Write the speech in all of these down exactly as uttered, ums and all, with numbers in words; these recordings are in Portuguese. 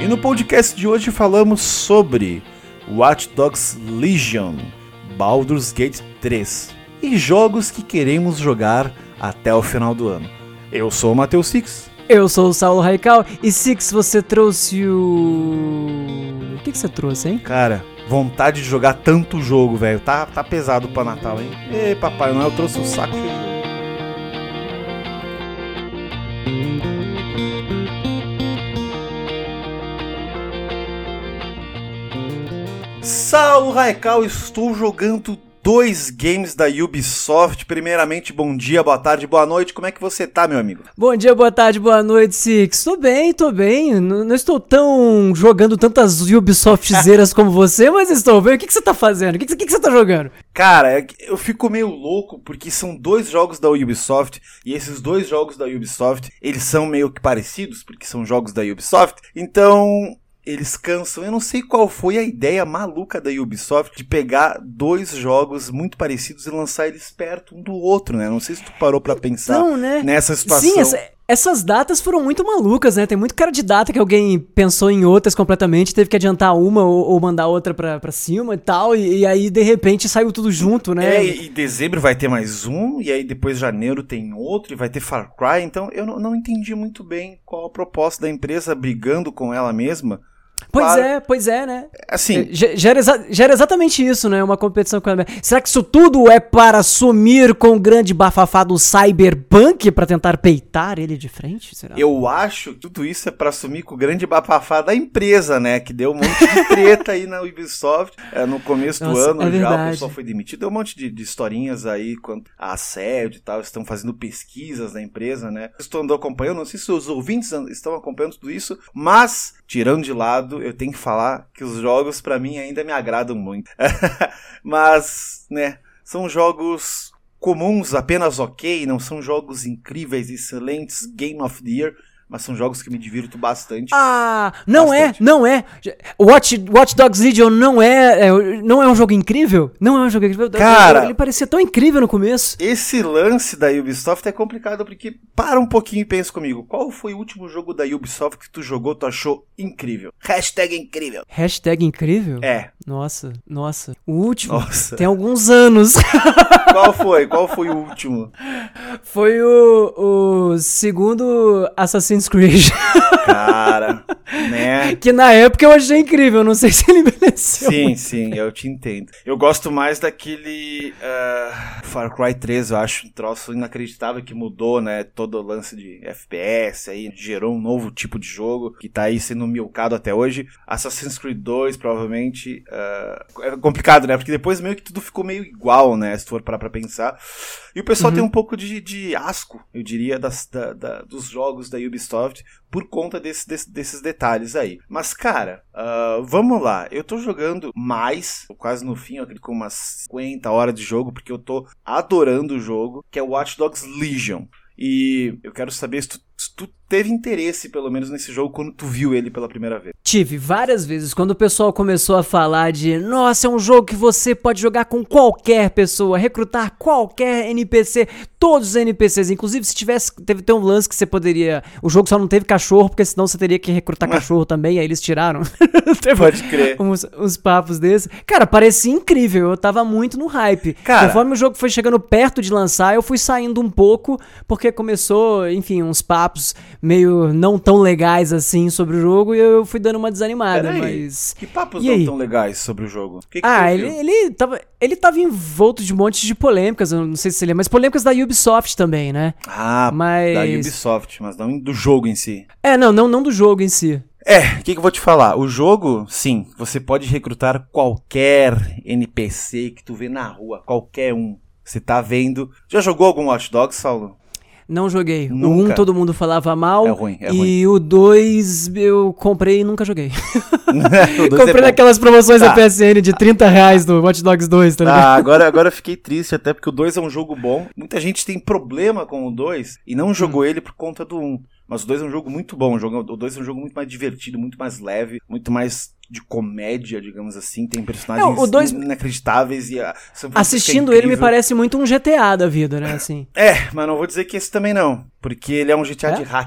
no podcast de hoje falamos sobre Watch Dogs Legion, Baldur's Gate três e jogos que queremos jogar até o final do ano. Eu sou o Matheus Six. Eu sou o Saulo Raical. E Six, você trouxe o... O que, que você trouxe, hein? Cara, vontade de jogar tanto jogo, velho. Tá, tá pesado pra Natal, hein? Ei, Papai Noel trouxe o saco cheio de jogo. Saulo Raical, estou jogando dois games da Ubisoft. Primeiramente, bom dia, boa tarde, boa noite. Como é que você tá, meu amigo? Bom dia, boa tarde, boa noite, Six. Tô bem, tô bem. N- não estou tão jogando tantas Ubisoft-zeiras como você, mas estou bem. O que, que você tá fazendo? O que, que, que, que você tá jogando? Cara, eu fico meio louco porque são dois jogos da Ubisoft e esses dois jogos da Ubisoft, eles são meio que parecidos porque são jogos da Ubisoft. Então... eles cansam. Eu não sei qual foi a ideia maluca da Ubisoft de pegar dois jogos muito parecidos e lançar eles perto um do outro, né? Não sei se tu parou pra pensar Então, né? nessa situação. Sim, essa, essas datas foram muito malucas, né? Tem muito cara de data que alguém pensou em outras completamente, teve que adiantar uma ou, ou mandar outra pra, pra cima e tal, e, e aí de repente saiu tudo junto, né? É, e, e dezembro vai ter mais um, e aí depois janeiro tem outro, e vai ter Far Cry, então eu não, não entendi muito bem qual a proposta da empresa brigando com ela mesma. Pois Claro. é, pois é, né? Assim, Já, já, era exa- já era exatamente isso, né? Uma competição com ela. Será que isso tudo é para sumir com o grande bafafá do Cyberpunk pra tentar peitar ele de frente? Será? eu acho que tudo isso é pra assumir com o grande bafafá da empresa, né? Que deu um monte de treta aí na Ubisoft é, no começo do Nossa, ano é já, verdade. o pessoal foi demitido. Deu um monte de, de historinhas aí quanto a assédio e tal. Estão fazendo pesquisas na empresa, né? Estou andando acompanhando, não sei se os ouvintes estão acompanhando tudo isso, mas, tirando de lado, eu tenho que falar que os jogos pra mim ainda me agradam muito. Mas, né, são jogos comuns, apenas ok, não são jogos incríveis, excelentes, Game of the Year, mas são jogos que me divirto bastante. Ah, não Bastante. é, não é. Watch, Watch Dogs Legion não é, é, não é um jogo incrível? Não é um jogo incrível? Cara, ele parecia tão incrível no começo. Esse lance da Ubisoft é complicado porque, para um pouquinho e pensa comigo, qual foi o último jogo da Ubisoft que tu jogou, tu achou incrível? Hashtag incrível. Hashtag incrível? É. Nossa, nossa. O último Nossa. tem alguns anos. Qual foi? Qual foi o último? Foi o, o segundo Assassin's Creed. Cara, né? Que na época eu achei incrível, não sei se ele envelheceu. Sim, sim, eu te entendo. Eu gosto mais daquele uh, Far Cry três, eu acho um troço inacreditável que mudou, né? Todo o lance de F P S aí, gerou um novo tipo de jogo que tá aí sendo milcado até hoje. Assassin's Creed dois, provavelmente, uh, é complicado, né? Porque depois meio que tudo ficou meio igual, né? Se tu for parar pra pensar. E o pessoal Uhum. tem um pouco de, de asco, eu diria, das, da, da, dos jogos da Ubisoft por conta desse, desse, desses detalhes aí. Mas, cara, uh, vamos lá. Eu tô jogando mais, tô quase no fim, eu acredito com umas cinquenta horas de jogo, porque eu tô adorando o jogo, que é o Watch Dogs Legion. E eu quero saber se tu, se tu teve interesse, pelo menos, nesse jogo quando tu viu ele pela primeira vez. Tive várias vezes, quando o pessoal começou a falar de nossa, é um jogo que você pode jogar com qualquer pessoa, recrutar qualquer N P C, todos os N P Cs, inclusive se tivesse, teve ter um lance que você poderia, o jogo só não teve cachorro, porque senão você teria que recrutar cachorro também, aí eles tiraram. Pode crer. Uns, uns papos desses. Cara, parecia incrível, eu tava muito no hype. Cara, conforme o jogo foi chegando perto de lançar, eu fui saindo um pouco, porque começou, enfim, uns papos meio não tão legais assim sobre o jogo e eu fui dando uma desanimada, Peraí, mas... que papos E não aí? tão legais sobre o jogo? O que que Ah, tu ele, viu? ele, tava, ele tava envolto de um monte de polêmicas, eu não sei se ele é, mas polêmicas da Ubisoft também, né? Ah, mas... da Ubisoft, mas não do jogo em si. É, não, não, não do jogo em si. É, o que, que eu vou te falar? O jogo, sim, você pode recrutar qualquer N P C que tu vê na rua, qualquer um. Você tá vendo... Já jogou algum Watch Dogs, Saulo? Não joguei. Nunca. O um todo mundo falava mal. É ruim, é e ruim. o dois eu comprei e nunca joguei. O dois Comprei é bom. naquelas promoções Tá. da P S N de trinta reais do Watch Dogs dois, tá ligado? Ah, agora, agora eu fiquei triste, até porque o dois é um jogo bom. Muita gente tem problema com o dois e não jogou ele por conta do um. Mas o dois é um jogo muito bom. O jogo- o dois é um jogo muito mais divertido, muito mais leve, muito mais de comédia, digamos assim. Tem personagens Não, o dois- inacreditáveis. E a São Francisco Assistindo é ele me incrível. parece muito um G T A da vida, né, assim. É, mas não vou dizer que esse também não. Porque ele é um G T A É? de hacker.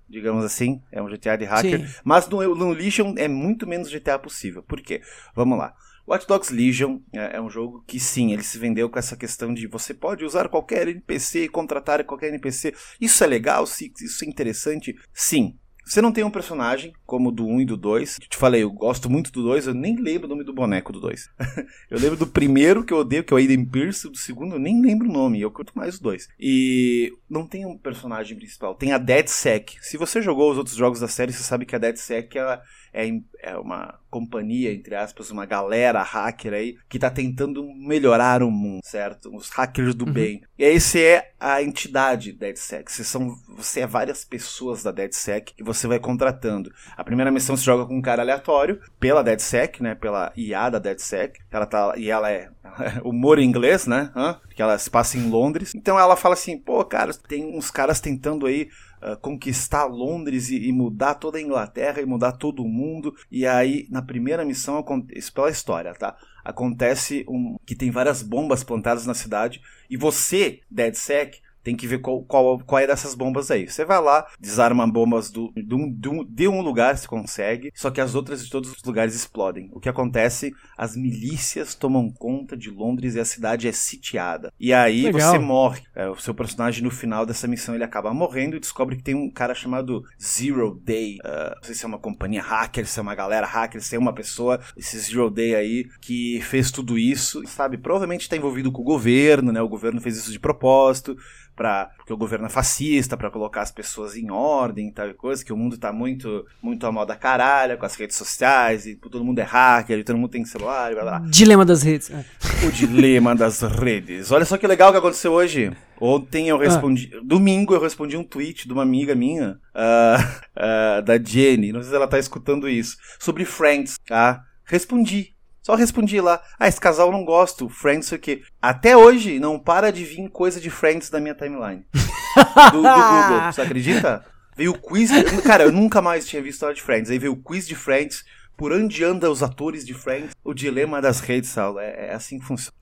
digamos assim, é um G T A de hacker, Sim. mas no, no Legion é muito menos G T A possível. Por quê? Vamos lá. Watch Dogs Legion é, é um jogo que sim, ele se vendeu com essa questão de você pode usar qualquer N P C e contratar qualquer N P C. Isso é legal? Isso é interessante? Sim. Você não tem um personagem como o do um e do dois. Eu te falei, eu gosto muito do dois, eu nem lembro o nome do boneco do dois. Eu lembro do primeiro que eu odeio, que é o Aiden Pierce, do segundo eu nem lembro o nome, eu curto mais os dois. E não tem um personagem principal, tem a DeadSec. Se você jogou os outros jogos da série, você sabe que a DeadSec ela é, é uma companhia, entre aspas, uma galera hacker aí, que tá tentando melhorar o mundo, certo? Os hackers do uhum. bem. E esse é a entidade DeadSec. Você, são, você é várias pessoas da DeadSec que você vai contratando. A primeira missão se joga com um cara aleatório, pela DeadSec, né? Pela I A da DeadSec. Ela tá, e ela é humor em inglês, né? Hã? Porque ela se passa em Londres. Então ela fala assim, pô, cara, tem uns caras tentando aí Uh, conquistar Londres e, e mudar toda a Inglaterra e mudar todo o mundo. E aí, na primeira missão, isso pela história, tá? Acontece um, que tem várias bombas plantadas na cidade e você, DeadSec, tem que ver qual, qual, qual é dessas bombas aí. Você vai lá, desarma bombas do, de, um, de, um, de um lugar, você consegue, só que as outras de todos os lugares explodem. O que acontece? As milícias tomam conta de Londres e a cidade é sitiada. E aí Legal. Você morre. É, o seu personagem no final dessa missão ele acaba morrendo e descobre que tem um cara chamado Zero Day. Uh, não sei se é uma companhia hacker, se é uma galera hacker, se é uma pessoa, esse Zero Day aí, que fez tudo isso, sabe? Provavelmente está envolvido com o governo, né? O governo fez isso de propósito. Pra, porque o governo é fascista, pra colocar as pessoas em ordem e tal coisa, que o mundo tá muito, muito à moda caralho, com as redes sociais, e todo mundo é hacker, e todo mundo tem celular, e blá blá. Dilema das redes. O dilema das redes. Olha só que legal que aconteceu hoje. Ontem eu respondi, ah. domingo eu respondi um tweet de uma amiga minha, uh, uh, da Jenny, não sei se ela tá escutando isso, sobre Friends, tá? Respondi. Só respondi lá, ah, esse casal eu não gosto, Friends sei o quê. Até hoje não para de vir coisa de Friends na minha timeline. do, do Google, você acredita? Veio o quiz, cara, eu nunca mais tinha visto história de Friends. Aí veio o quiz de Friends, por onde andam os atores de Friends, o dilema das redes, Saulo, é, é assim que funciona.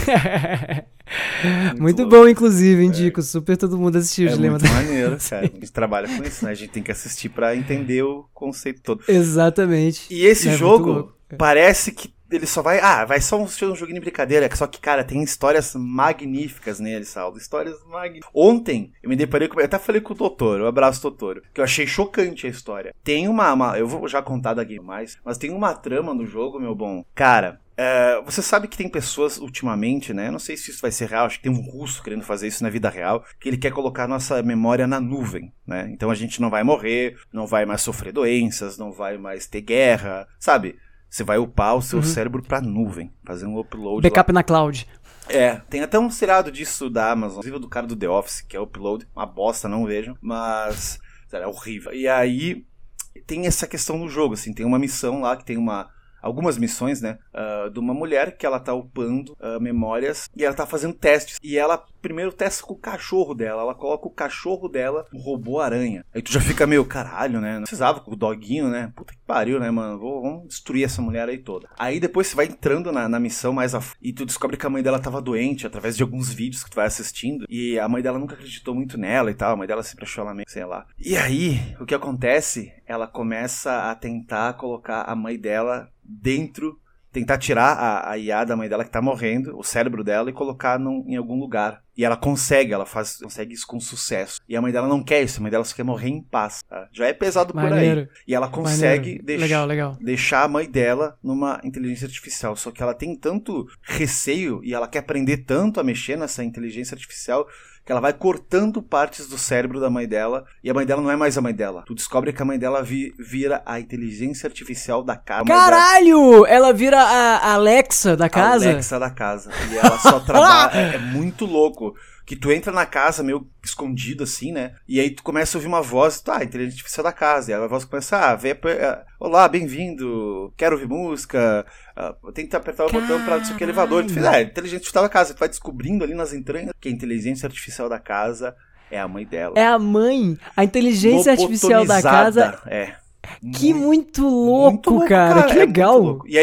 Muito, muito bom, inclusive, indico, é. Super todo mundo assistiu é o dilema das redes. É muito maneiro, cara, a gente trabalha com isso, né? A gente tem que assistir pra entender o conceito todo. Exatamente. E esse é jogo, parece que ele só vai... Ah, vai só um, um joguinho de brincadeira. Só que, cara, tem histórias magníficas nele, Saulo. Histórias magníficas. Ontem, eu me deparei com... Eu até falei com o Totoro. Um abraço, Totoro. Que eu achei chocante a história. Tem uma... uma eu vou já contar daqui mais. Mas tem uma trama no jogo, meu bom. Cara... Uh, você sabe que tem pessoas ultimamente, né? Eu não sei se isso vai ser real, acho que tem um russo querendo fazer isso na vida real, que ele quer colocar nossa memória na nuvem, né? Então a gente não vai morrer, não vai mais sofrer doenças, não vai mais ter guerra, sabe? Você vai upar o seu uhum. cérebro pra nuvem, fazer um upload. Backup lá. Na cloud. É, tem até um seriado disso da Amazon, inclusive do cara do The Office, que é upload, uma bosta, não vejam, mas sério, é horrível. E aí tem essa questão no jogo, assim, tem uma missão lá que tem uma... algumas missões, né, uh, de uma mulher que ela tá upando uh, memórias e ela tá fazendo testes. E ela primeiro testa com o cachorro dela. Ela coloca o cachorro dela no robô aranha. Aí tu já fica meio, caralho, né? Não precisava com o doguinho, né? Puta que pariu, né, mano? Vou, vamos destruir essa mulher aí toda. Aí depois você vai entrando na, na missão mais a... e tu descobre que a mãe dela tava doente através de alguns vídeos que tu vai assistindo. E a mãe dela nunca acreditou muito nela e tal. A mãe dela sempre achou ela meio, sei lá. E aí, o que acontece? Ela começa a tentar colocar a mãe dela dentro, tentar tirar a, a I A da mãe dela que tá morrendo, o cérebro dela, e colocar num, em algum lugar. E ela consegue, ela faz, consegue isso com sucesso. E a mãe dela não quer isso, a mãe dela só quer morrer em paz. Tá? Já é pesado Maneiro. Por aí. E ela consegue deix- legal, legal. deixar a mãe dela numa inteligência artificial. Só que ela tem tanto receio e ela quer aprender tanto a mexer nessa inteligência artificial que ela vai cortando partes do cérebro da mãe dela, e a mãe dela não é mais a mãe dela. Tu descobre que a mãe dela vi, vira a inteligência artificial da casa. Caralho! Ela vira a Alexa da casa? A Alexa da casa. E ela só trabalha... é, é muito louco. Que tu entra na casa meio escondido assim, né? E aí tu começa a ouvir uma voz, tá, inteligência artificial da casa. E a voz começa, ah, vem, uh, olá, bem-vindo, quero ouvir música, uh, tenta apertar o Caralho. Botão pra subir o elevador. Tu fala, ah, inteligência artificial da casa. Tu vai descobrindo ali nas entranhas que a inteligência artificial da casa é a mãe dela. É a mãe? A inteligência artificial da casa... É. Que muito louco, muito louco cara. cara, que legal. É e aí...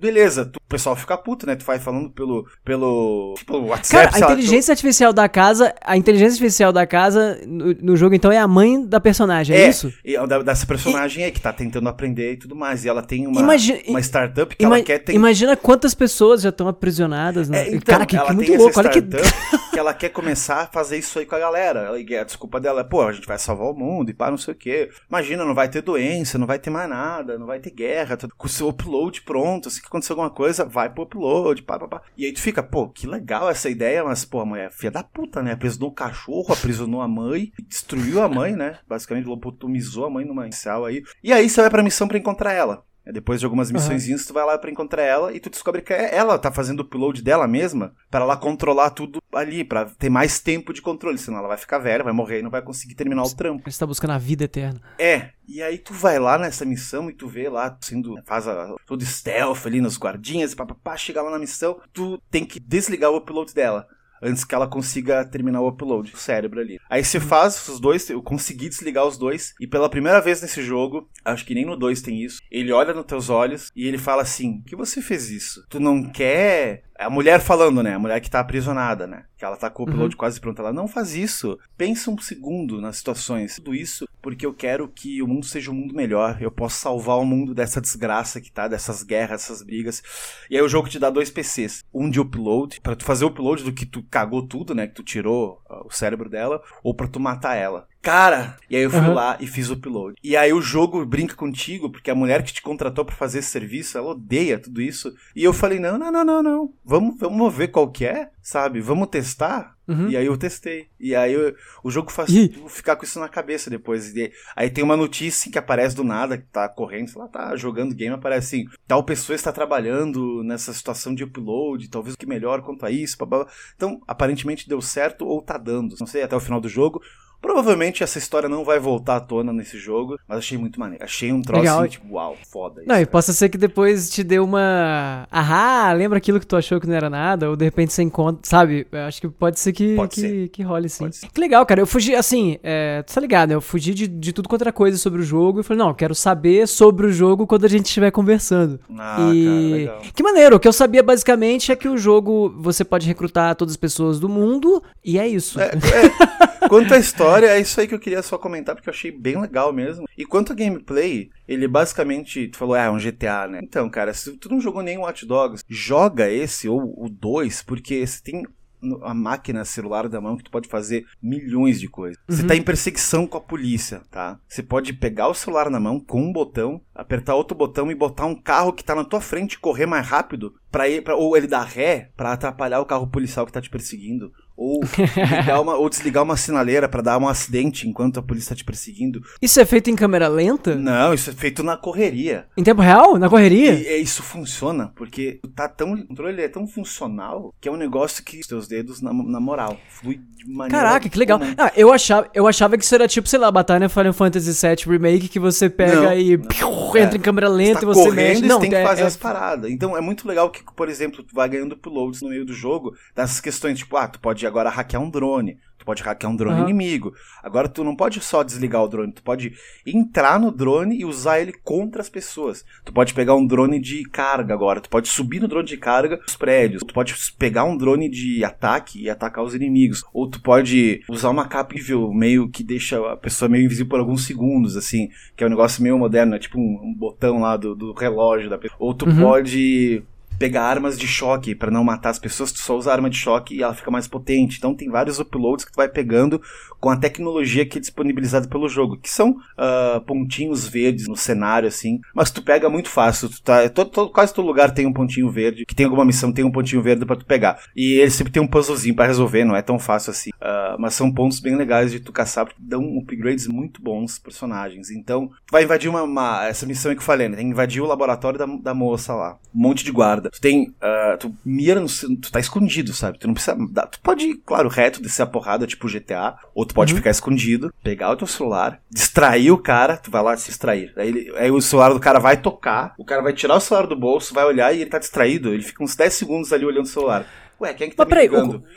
beleza, tu, o pessoal fica puto, né? Tu vai falando pelo, pelo, pelo WhatsApp. Cara, a inteligência lá, tu... artificial da casa, a inteligência artificial da casa no, no jogo, então, é a mãe da personagem, é, é isso? E dessa personagem e... aí que tá tentando aprender e tudo mais. E ela tem uma, Imagina... uma startup que Ima... ela quer ter... Imagina quantas pessoas já estão aprisionadas, né? É, então, cara, que, ela que tem muito louco, olha que... que ela quer começar a fazer isso aí com a galera. A desculpa dela é, pô, a gente vai salvar o mundo e pá, não sei o quê. Imagina, não vai ter doença, não vai ter mais nada, não vai ter guerra, tudo, com o seu upload pronto, se acontecer alguma coisa, vai pro upload, pá, pá, pá. E aí tu fica, pô, que legal essa ideia, mas, pô, a mulher é filha da puta, né? Aprisionou o cachorro, aprisionou a mãe, destruiu a mãe, né? Basicamente lobotomizou a mãe numa inicial aí. E aí você vai pra missão pra encontrar ela. Depois de algumas missõezinhas, uhum. tu vai lá pra encontrar ela e tu descobre que ela tá fazendo o upload dela mesma pra ela controlar tudo ali, pra ter mais tempo de controle, senão ela vai ficar velha, vai morrer e não vai conseguir terminar o trampo. Você tá buscando a vida eterna. É, e aí tu vai lá nessa missão e tu vê lá, sendo, faz a, todo stealth ali nos guardinhas, e papapá, chega lá na missão, tu tem que desligar o upload dela. Antes que ela consiga terminar o upload do cérebro ali. Aí você faz os dois, eu consegui desligar os dois, e pela primeira vez nesse jogo, acho que nem no dois tem isso, ele olha nos teus olhos e ele fala assim, por que você fez isso? Tu não quer... A mulher falando, né? A mulher que tá aprisionada, né? Que ela tá com o upload uhum. quase pronto. Ela não faz isso. Pensa um segundo nas situações. Tudo isso porque eu quero que o mundo seja um mundo melhor. Eu posso salvar o mundo dessa desgraça que tá, dessas guerras, dessas brigas. E aí o jogo te dá dois P Cs. Um de upload, pra tu fazer o upload do que tu cagou tudo, né? Que tu tirou uh, o cérebro dela. Ou pra tu matar ela. Cara, e aí eu fui uhum. lá e fiz o upload. E aí o jogo brinca contigo, porque a mulher que te contratou pra fazer esse serviço, ela odeia tudo isso. E eu falei, não, não, não, não, não. Vamos, vamos ver qual que é, sabe? Vamos testar. Uhum. E aí eu testei. E aí eu, o jogo faz tu ficar com isso na cabeça depois. E aí tem uma notícia que aparece do nada, que tá correndo, sei lá, tá jogando game, aparece assim, tal pessoa está trabalhando nessa situação de upload, talvez o que melhor quanto a isso, blá, blá. Então, aparentemente deu certo ou tá dando. Não sei, até o final do jogo. Provavelmente essa história não vai voltar à tona nesse jogo, mas achei muito maneiro. Achei um troço assim, tipo, uau, foda isso. Não, e possa ser que depois te dê uma... Ah, lembra aquilo que tu achou que não era nada? Ou de repente você encontra, sabe? Eu acho que pode ser que, pode que, ser. que role sim. Que legal, cara. Eu fugi, assim, é, tu tá ligado, né? Eu fugi de, de tudo quanto era coisa sobre o jogo e falei, não, eu quero saber sobre o jogo quando a gente estiver conversando. Ah, e... cara, legal. Que maneiro. O que eu sabia basicamente é que o jogo você pode recrutar todas as pessoas do mundo e é isso. É, é. Quanto à história, é isso aí que eu queria só comentar, porque eu achei bem legal mesmo. E quanto a gameplay, ele basicamente, tu falou, ah, é um G T A, né? Então, cara, se tu não jogou nem Watch Dogs, joga esse ou o dois, porque você tem a máquina celular da mão que tu pode fazer milhões de coisas. Uhum. Você tá em perseguição com a polícia, tá? Você pode pegar o celular na mão com um botão, apertar outro botão e botar um carro que tá na tua frente correr mais rápido, pra ir, pra, ou ele dar ré pra atrapalhar o carro policial que tá te perseguindo. Ou, ligar uma, ou desligar uma sinaleira pra dar um acidente enquanto a polícia tá te perseguindo. Isso é feito em câmera lenta? Não, isso é feito na correria. Em tempo real? Na correria? E, e isso funciona, porque tá tão, o controle é tão funcional que é um negócio que os teus dedos, na, na moral, flui de maneira... Caraca, que legal. Ah, eu, achava, eu achava que isso era tipo, sei lá, Batalha Final Fantasy sete Remake, que você pega não, e não, piu, entra é, em câmera lenta você e você correndo, mexe. Não, tem que é, fazer é... as paradas. Então é muito legal que, por exemplo, tu vai ganhando uploads no meio do jogo, dessas questões, tipo, ah, tu pode agora hackear um drone, tu pode hackear um drone uhum. inimigo. Agora tu não pode só desligar o drone, tu pode entrar no drone e usar ele contra as pessoas. Tu pode pegar um drone de carga agora, tu pode subir no drone de carga nos prédios, tu pode pegar um drone de ataque e atacar os inimigos, ou tu pode usar uma capa invisível, meio que deixa a pessoa meio invisível por alguns segundos, assim, que é um negócio meio moderno, é tipo um, um botão lá do, do relógio da pessoa. Ou tu uhum. pode pegar armas de choque pra não matar as pessoas, tu só usa arma de choque e ela fica mais potente. Então tem vários uploads que tu vai pegando com a tecnologia que é disponibilizada pelo jogo, que são uh, pontinhos verdes no cenário, assim, mas tu pega muito fácil. Tu tá, todo, todo, quase todo lugar tem um pontinho verde, que tem alguma missão, tem um pontinho verde pra tu pegar. E ele sempre tem um puzzlezinho pra resolver, não é tão fácil assim. Uh, mas são pontos bem legais de tu caçar, porque dão upgrades muito bons pros personagens. Então, tu vai invadir uma, uma essa missão que eu falei, né? Tem que invadir o laboratório da, da moça lá. Um monte de guarda. Tu tem, uh, tu mira no, tu tá escondido, sabe? Tu não precisa, tu pode ir, claro, reto, descer a porrada, tipo G T A, ou tu pode uhum. ficar escondido, pegar o teu celular, distrair o cara, tu vai lá se distrair. Aí, ele, aí o celular do cara vai tocar, o cara vai tirar o celular do bolso, vai olhar e ele tá distraído, ele fica uns dez segundos ali olhando o celular. Ué, quem é que tá Mas me peraí, ligando? O, o,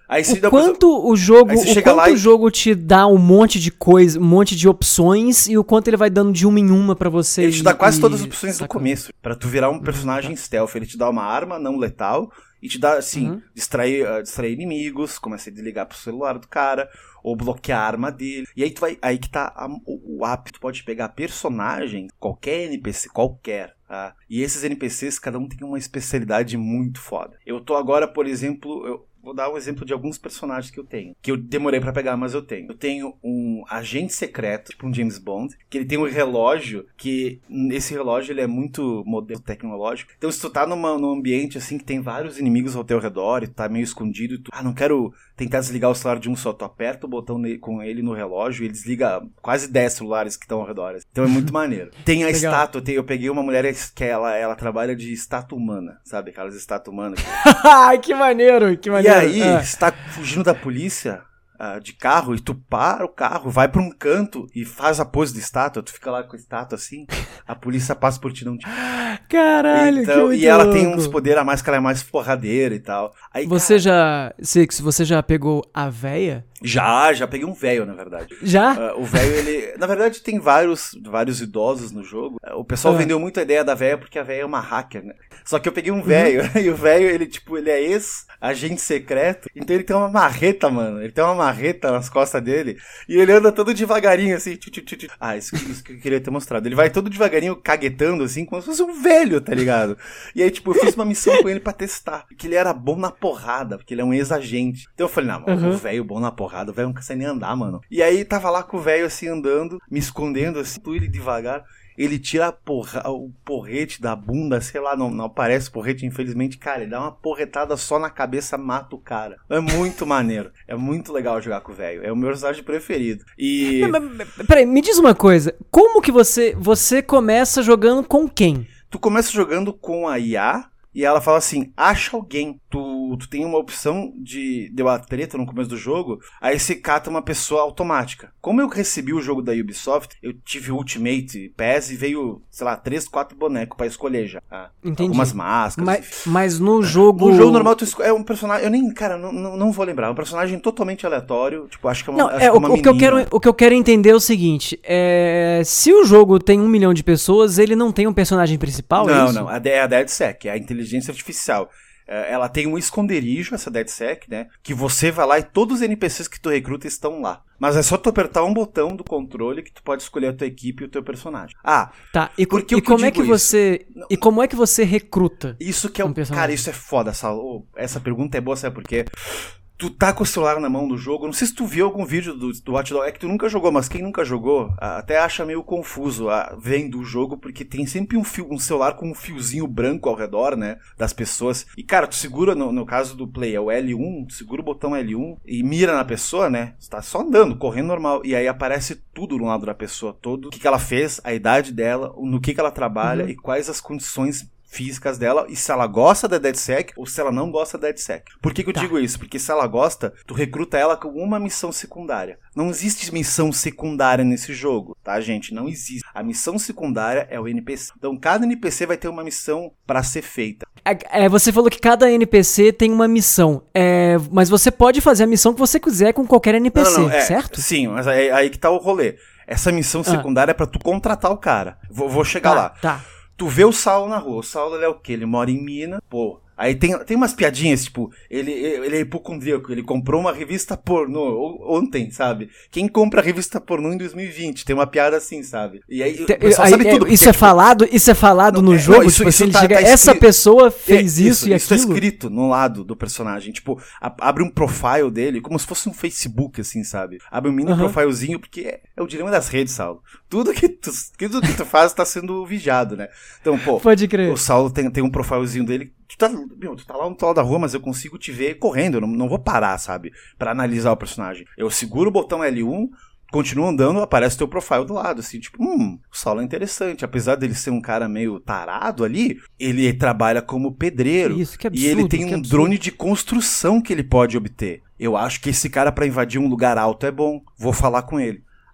Aí se o quanto o jogo, o quanto e... o jogo te dá um monte de coisa, um monte de opções, e o quanto ele vai dando de uma em uma pra você. Ele te dá quase e... todas as opções Saca. do começo, pra tu virar um personagem uhum. stealth. Ele te dá uma arma não letal e te dá, assim, uhum. distrair, uh, distrair inimigos, começa a desligar pro celular do cara, ou bloquear a arma dele. E aí tu vai, aí que tá a, o, o app, tu pode pegar personagem, qualquer N P C, qualquer, tá? E esses N P Cs, cada um tem uma especialidade muito foda. Eu tô agora, por exemplo, eu vou dar um exemplo de alguns personagens que eu tenho, que eu demorei pra pegar, mas eu tenho. Eu tenho um agente secreto, tipo um James Bond, que ele tem um relógio, que esse relógio ele é muito moderno, tecnológico. Então se tu tá numa, num ambiente assim que tem vários inimigos ao teu redor e tu tá meio escondido e tu, ah, não quero tentar desligar o celular de um só, tu aperta o botão com ele no relógio e ele desliga quase dez celulares que estão ao redor. Então é muito maneiro. Tem a Legal. estátua, tem, eu peguei uma mulher que ela, ela trabalha de estátua humana, sabe? Aquelas estátuas humanas. Que... que maneiro, que maneiro. E aí, ah. você tá fugindo da polícia uh, de carro e tu para o carro, vai pra um canto e faz a pose de estátua, tu fica lá com a estátua assim, a polícia passa por ti não te... Caralho, então, que muito E ela louco. tem uns poderes a mais que ela é mais porradeira e tal. Aí, você cara, já, Six, você já pegou a véia? Já, já peguei um velho, na verdade. Já? Uh, o velho, ele... Na verdade, tem vários, vários idosos no jogo. O pessoal ah. vendeu muito a ideia da velha porque a velha é uma hacker, né? Só que eu peguei um velho, uhum. e o velho, ele, tipo, ele é ex-agente secreto, então ele tem uma marreta, mano. Ele tem uma marreta nas costas dele, e ele anda todo devagarinho, assim. Tchu, tchu, tchu, tchu. Ah, isso, isso que eu queria ter mostrado. Ele vai todo devagarinho, caguetando, assim, como se fosse um velho, tá ligado? E aí, tipo, eu fiz uma missão com ele pra testar, porque ele era bom na porrada, porque ele é um ex-agente. Então eu falei, não, mano, uhum. o velho bom na porrada. O velho não consegue nem andar, mano. E aí tava lá com o velho assim andando, me escondendo assim, tu ele devagar. Ele tira a porra, o porrete da bunda, sei lá, não, não aparece porrete, infelizmente. Cara, ele dá uma porretada só na cabeça, mata o cara. É muito maneiro. É muito legal jogar com o velho. É o meu personagem preferido. E... Não, mas, peraí, me diz uma coisa. Como que você, você começa jogando com quem? Tu começa jogando com a I A e ela fala assim, acha alguém. Tu, tu tem uma opção de deu a treta no começo do jogo, aí você cata uma pessoa automática. Como eu recebi o jogo da Ubisoft, eu tive Ultimate Pass e veio, sei lá, três, quatro bonecos pra escolher já. Ah, algumas máscaras. Mas, mas no jogo... No jogo normal, tu escolhe, é um personagem... Eu nem, cara, não, não, não vou lembrar. É um personagem totalmente aleatório. Tipo, acho que é uma, não, acho é, que é uma o, o que eu quero O que eu quero entender é o seguinte, é, se o jogo tem um milhão de pessoas, ele não tem um personagem principal, não, é isso? Não, não. É a DedSec, é a inteligência artificial. Ela tem um esconderijo, essa DedSec, né? Que você vai lá e todos os N P Cs que tu recruta estão lá. Mas é só tu apertar um botão do controle que tu pode escolher a tua equipe e o teu personagem. Ah, tá. E, porque e o que como eu é que digo você isso? E como é que você recruta? Isso que é um o personagem? Cara, isso é foda, Saulo. Essa pergunta é boa, sabe por quê? Tu tá com o celular na mão do jogo, não sei se tu viu algum vídeo do, do Watch Dogs, é que tu nunca jogou, mas quem nunca jogou, até acha meio confuso a, vendo o jogo, porque tem sempre um, fio, um celular com um fiozinho branco ao redor, né, das pessoas, e cara, tu segura, no, no caso do Play, é o L um, tu segura o botão L um e mira na pessoa, né, tu tá só andando, correndo normal, e aí aparece tudo no lado da pessoa, todo, o que, que ela fez, a idade dela, no que, que ela trabalha, uhum. e quais as condições físicas dela, e se ela gosta da DedSec ou se ela não gosta da DedSec. Por que que eu tá. digo isso? Porque se ela gosta, tu recruta ela com uma missão secundária. Não existe missão secundária nesse jogo, tá, gente? Não existe. A missão secundária é o N P C. Então, cada N P C vai ter uma missão pra ser feita. É, é, você falou que cada N P C tem uma missão, é, mas você pode fazer a missão que você quiser com qualquer N P C, não, não, é, certo? Sim, mas aí, aí que tá o rolê. Essa missão secundária ah. é pra tu contratar o cara. Vou, vou chegar tá, lá. Tá. Tu vê o Saulo na rua. O Saulo, ele é o quê? Ele mora em Minas, pô. Aí tem, tem umas piadinhas, tipo, ele, ele é hipocondríaco, ele comprou uma revista pornô ontem, sabe? Quem compra revista pornô em dois mil e vinte? Tem uma piada assim, sabe? E aí, Te, aí sabe é, tudo. Porque, isso, é tipo, falado, isso é falado não, no é, jogo? Não, isso, tipo, isso assim, tá, chega, tá essa pessoa fez é, isso, isso e isso aquilo? Isso tá escrito no lado do personagem. Tipo, a, abre um profile dele, como se fosse um Facebook, assim, sabe? Abre um mini uhum. profilezinho, porque é, é o dilema das redes, Saulo. Tudo que tu, tudo que tu faz tá sendo vigiado, né? Então, pô, pode crer. O Saulo tem, tem um profilezinho dele. Tu tá, meu, tu tá lá no outro lado da rua, mas eu consigo te ver correndo, eu não, não vou parar, sabe? Pra analisar o personagem. Eu seguro o botão L um, continuo andando, aparece o teu profile do lado, assim, tipo, hum, o Saulo é interessante. Apesar dele ser um cara meio tarado ali, ele trabalha como pedreiro. Isso, que absurdo, e ele tem um absurdo. drone de construção que ele pode obter. Eu acho que esse cara, pra invadir um lugar alto, é bom. Vou falar com ele.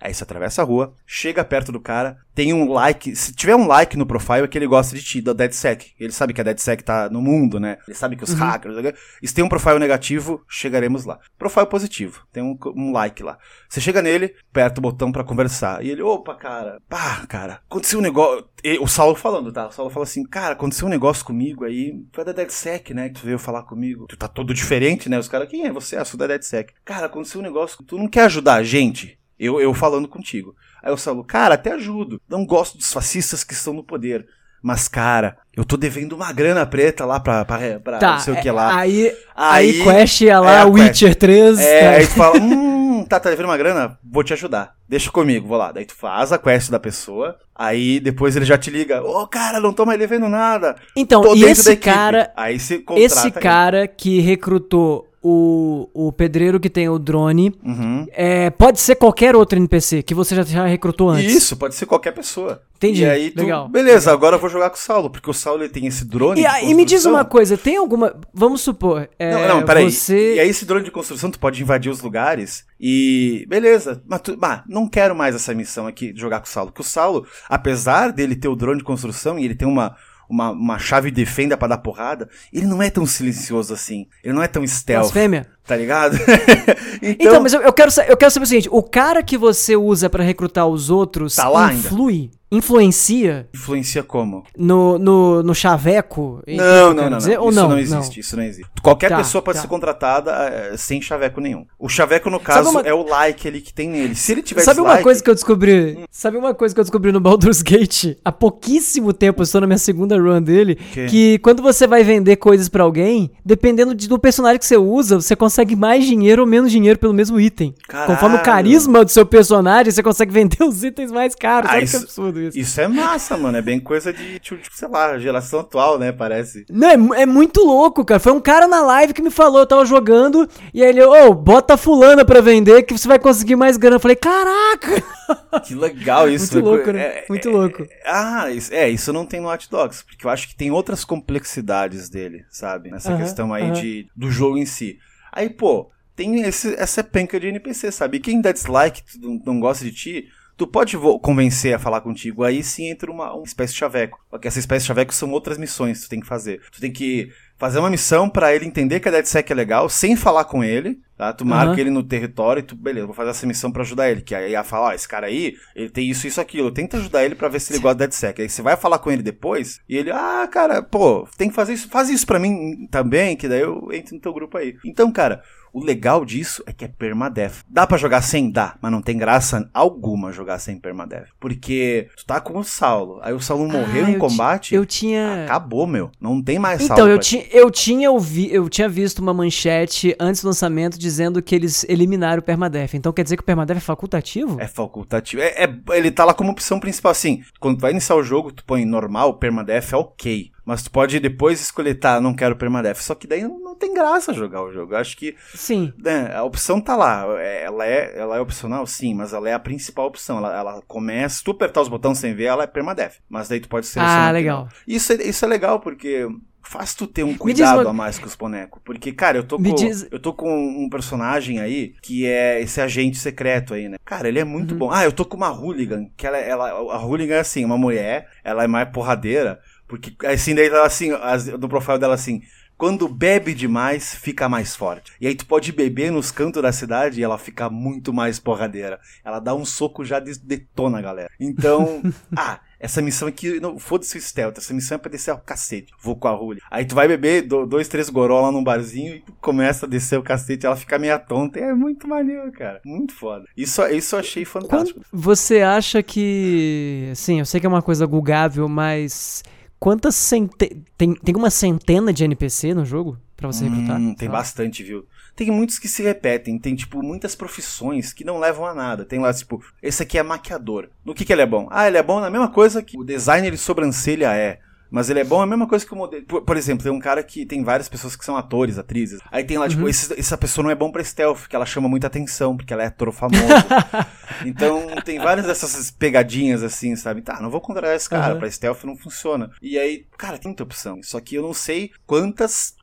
Aí você atravessa a rua, chega perto do cara, tem um like, se tiver um like no profile é que ele gosta de ti, da DeadSec. Ele sabe que a DeadSec tá no mundo, né? Ele sabe que os uhum. hackers... E se tem um profile negativo, chegaremos lá. Profile positivo, tem um, um like lá. Você chega nele, aperta o botão pra conversar. E ele, opa, cara, pá, cara, aconteceu um negócio... E, o Saulo falando, tá? O Saulo fala assim, cara, aconteceu um negócio comigo aí, foi da DeadSec, né? Que tu veio falar comigo. Tu tá todo diferente, né? Os caras, quem é você? Ah, sou da DeadSec. Cara, aconteceu um negócio, tu não quer ajudar a gente? Eu, eu falando contigo. Aí o Saulo, cara, até ajudo. Não gosto dos fascistas que estão no poder. Mas, cara, eu tô devendo uma grana preta lá pra, pra, pra tá, não sei o que lá. Aí, aí, aí Quest ia lá, é, Witcher três. É, tá. aí tu fala, hum, tá, tá devendo uma grana? Vou te ajudar. Deixa comigo, vou lá. Daí tu faz a quest da pessoa, aí depois ele já te liga, ô, oh, cara, não tô mais devendo nada. Então, e esse cara, aí você contrata esse cara ele. que recrutou o, o pedreiro que tem o drone, uhum. é, pode ser qualquer outro N P C que você já, já recrutou antes. Isso, pode ser qualquer pessoa. Entendi, e aí tu, legal. Beleza, agora eu vou jogar com o Saulo, porque o Saulo ele tem esse drone e, de construção. E me diz uma coisa, tem alguma... Vamos supor... É, não, não, peraí. Você... E aí esse drone de construção, tu pode invadir os lugares e... Beleza, mas tu, bah, não quero mais essa missão aqui de jogar com o Saulo. Porque o Saulo, apesar dele ter o drone de construção e ele tem uma... Uma, uma chave de fenda pra dar porrada, ele não é tão silencioso assim. Ele não é tão stealth. Blasfêmia. Tá ligado? então, então, mas eu, eu, quero, eu quero saber o seguinte, o cara que você usa pra recrutar os outros tá lá influi, ainda? influencia... Influencia como? No, no, no chaveco? Não, não, não, dizer, não. Ou isso não, não existe, não. isso não existe. Qualquer tá, pessoa pode tá. ser contratada é, sem chaveco nenhum. O chaveco, no caso, uma... é o like ali que tem nele. Se ele tiver Sabe dislike... uma coisa que eu descobri? Hum. Sabe uma coisa que eu descobri no Baldur's Gate? Há pouquíssimo tempo, eu estou na minha segunda run dele, que, que quando você vai vender coisas pra alguém, dependendo de, do personagem que você usa, você consegue mais dinheiro ou menos dinheiro pelo mesmo item. Caralho. Conforme o carisma do seu personagem, você consegue vender os itens mais caros. Ah, Olha isso, que absurdo isso. Isso é massa, mano. É bem coisa de, tipo, sei lá, geração atual, né? Parece. Não, é, é muito louco, cara. Foi um cara na live que me falou, eu tava jogando, e aí ele, ô, oh, bota a fulana pra vender que você vai conseguir mais grana. Eu falei, caraca! Que legal isso. Muito louco, né? É, muito é, louco. Ah, isso, é, isso não tem no Hot Dogs, porque eu acho que tem outras complexidades dele, sabe? Nessa uh-huh, questão aí uh-huh. de, do jogo em si. Aí, pô, tem esse, essa penca de N P C, sabe? E quem dá dislike, não, não gosta de ti, tu pode vo- convencer a falar contigo, aí sim entra uma, uma espécie de chaveco. Porque essa espécie de chaveco são outras missões que tu tem que fazer. Tu tem que fazer uma missão pra ele entender que a DeadSec é legal, sem falar com ele, tá? Tu marca uhum. ele no território e tu, beleza, vou fazer essa missão pra ajudar ele. Que aí ia falar, ó, esse cara aí, ele tem isso, isso, aquilo. Tenta ajudar ele pra ver se ele gosta da DeadSec. Aí você vai falar com ele depois, e ele, ah, cara, pô, tem que fazer isso, faz isso pra mim também, que daí eu entro no teu grupo aí. Então, cara... O legal disso é que é permadeath. Dá pra jogar sem? Dá, mas não tem graça alguma jogar sem permadeath. Porque tu tá com o Saulo, aí o Saulo morreu ah, em combate, ti, eu tinha... acabou, meu. Não tem mais então, Saulo. Então, eu, ti, eu, tinha ouvi, eu tinha visto uma manchete antes do lançamento dizendo que eles eliminaram o permadeath. Então quer dizer que o permadeath é facultativo? É facultativo. É, é, ele tá lá como opção principal. Assim, quando tu vai iniciar o jogo, tu põe normal, permadeath é ok. Mas tu pode depois escolher, tá, não quero permadeath. Só que daí não, não tem graça jogar o jogo. Eu acho que... Sim. Né, a opção tá lá. Ela é, ela é opcional, sim, mas ela é a principal opção. Ela, ela começa... Se tu apertar os botões sem ver, ela é permadeath. Mas daí tu pode selecionar. Ah, legal. Isso é, isso é legal, porque... Faz tu ter um cuidado uma... a mais com os bonecos. Porque, cara, eu tô, com, diz... eu tô com um personagem aí que é esse agente secreto aí, né? Cara, ele é muito uhum. bom. Ah, eu tô com uma hooligan, que ela, ela, a hooligan é assim, uma mulher, ela é mais porradeira, porque assim, daí ela assim, no profile dela assim, quando bebe demais, fica mais forte. E aí tu pode beber nos cantos da cidade e ela fica muito mais porradeira. Ela dá um soco, já detona a galera. Então, ah... Essa missão aqui, não, foda-se o stealth, essa missão é pra descer o cacete. Vou com a Rulha. Aí tu vai beber do, dois, três goró lá num barzinho e tu começa a descer o cacete, ela fica meio tonta. E é muito maneiro, cara. Muito foda. Isso, isso eu achei fantástico. Quando você acha que... Sim, eu sei que é uma coisa googável, mas... Quantas cente... tem, tem uma centena de N P C no jogo pra você recrutar? Hum, tem bastante, viu? Tem muitos que se repetem, tem, tipo, muitas profissões que não levam a nada. Tem lá, tipo, esse aqui é maquiador. No que que ele é bom? Ah, ele é bom na mesma coisa que o designer de sobrancelha é. Mas ele é bom a mesma coisa que o modelo. Por, por exemplo, tem um cara que tem várias pessoas que são atores, atrizes. Aí tem lá, uhum. tipo, esse, essa pessoa não é bom pra stealth, porque ela chama muita atenção, porque ela é ator famoso. Então, tem várias dessas pegadinhas assim, sabe? Tá, não vou contratar esse cara, uhum. pra stealth não funciona. E aí, cara, tem muita opção. Só que eu não sei quantas...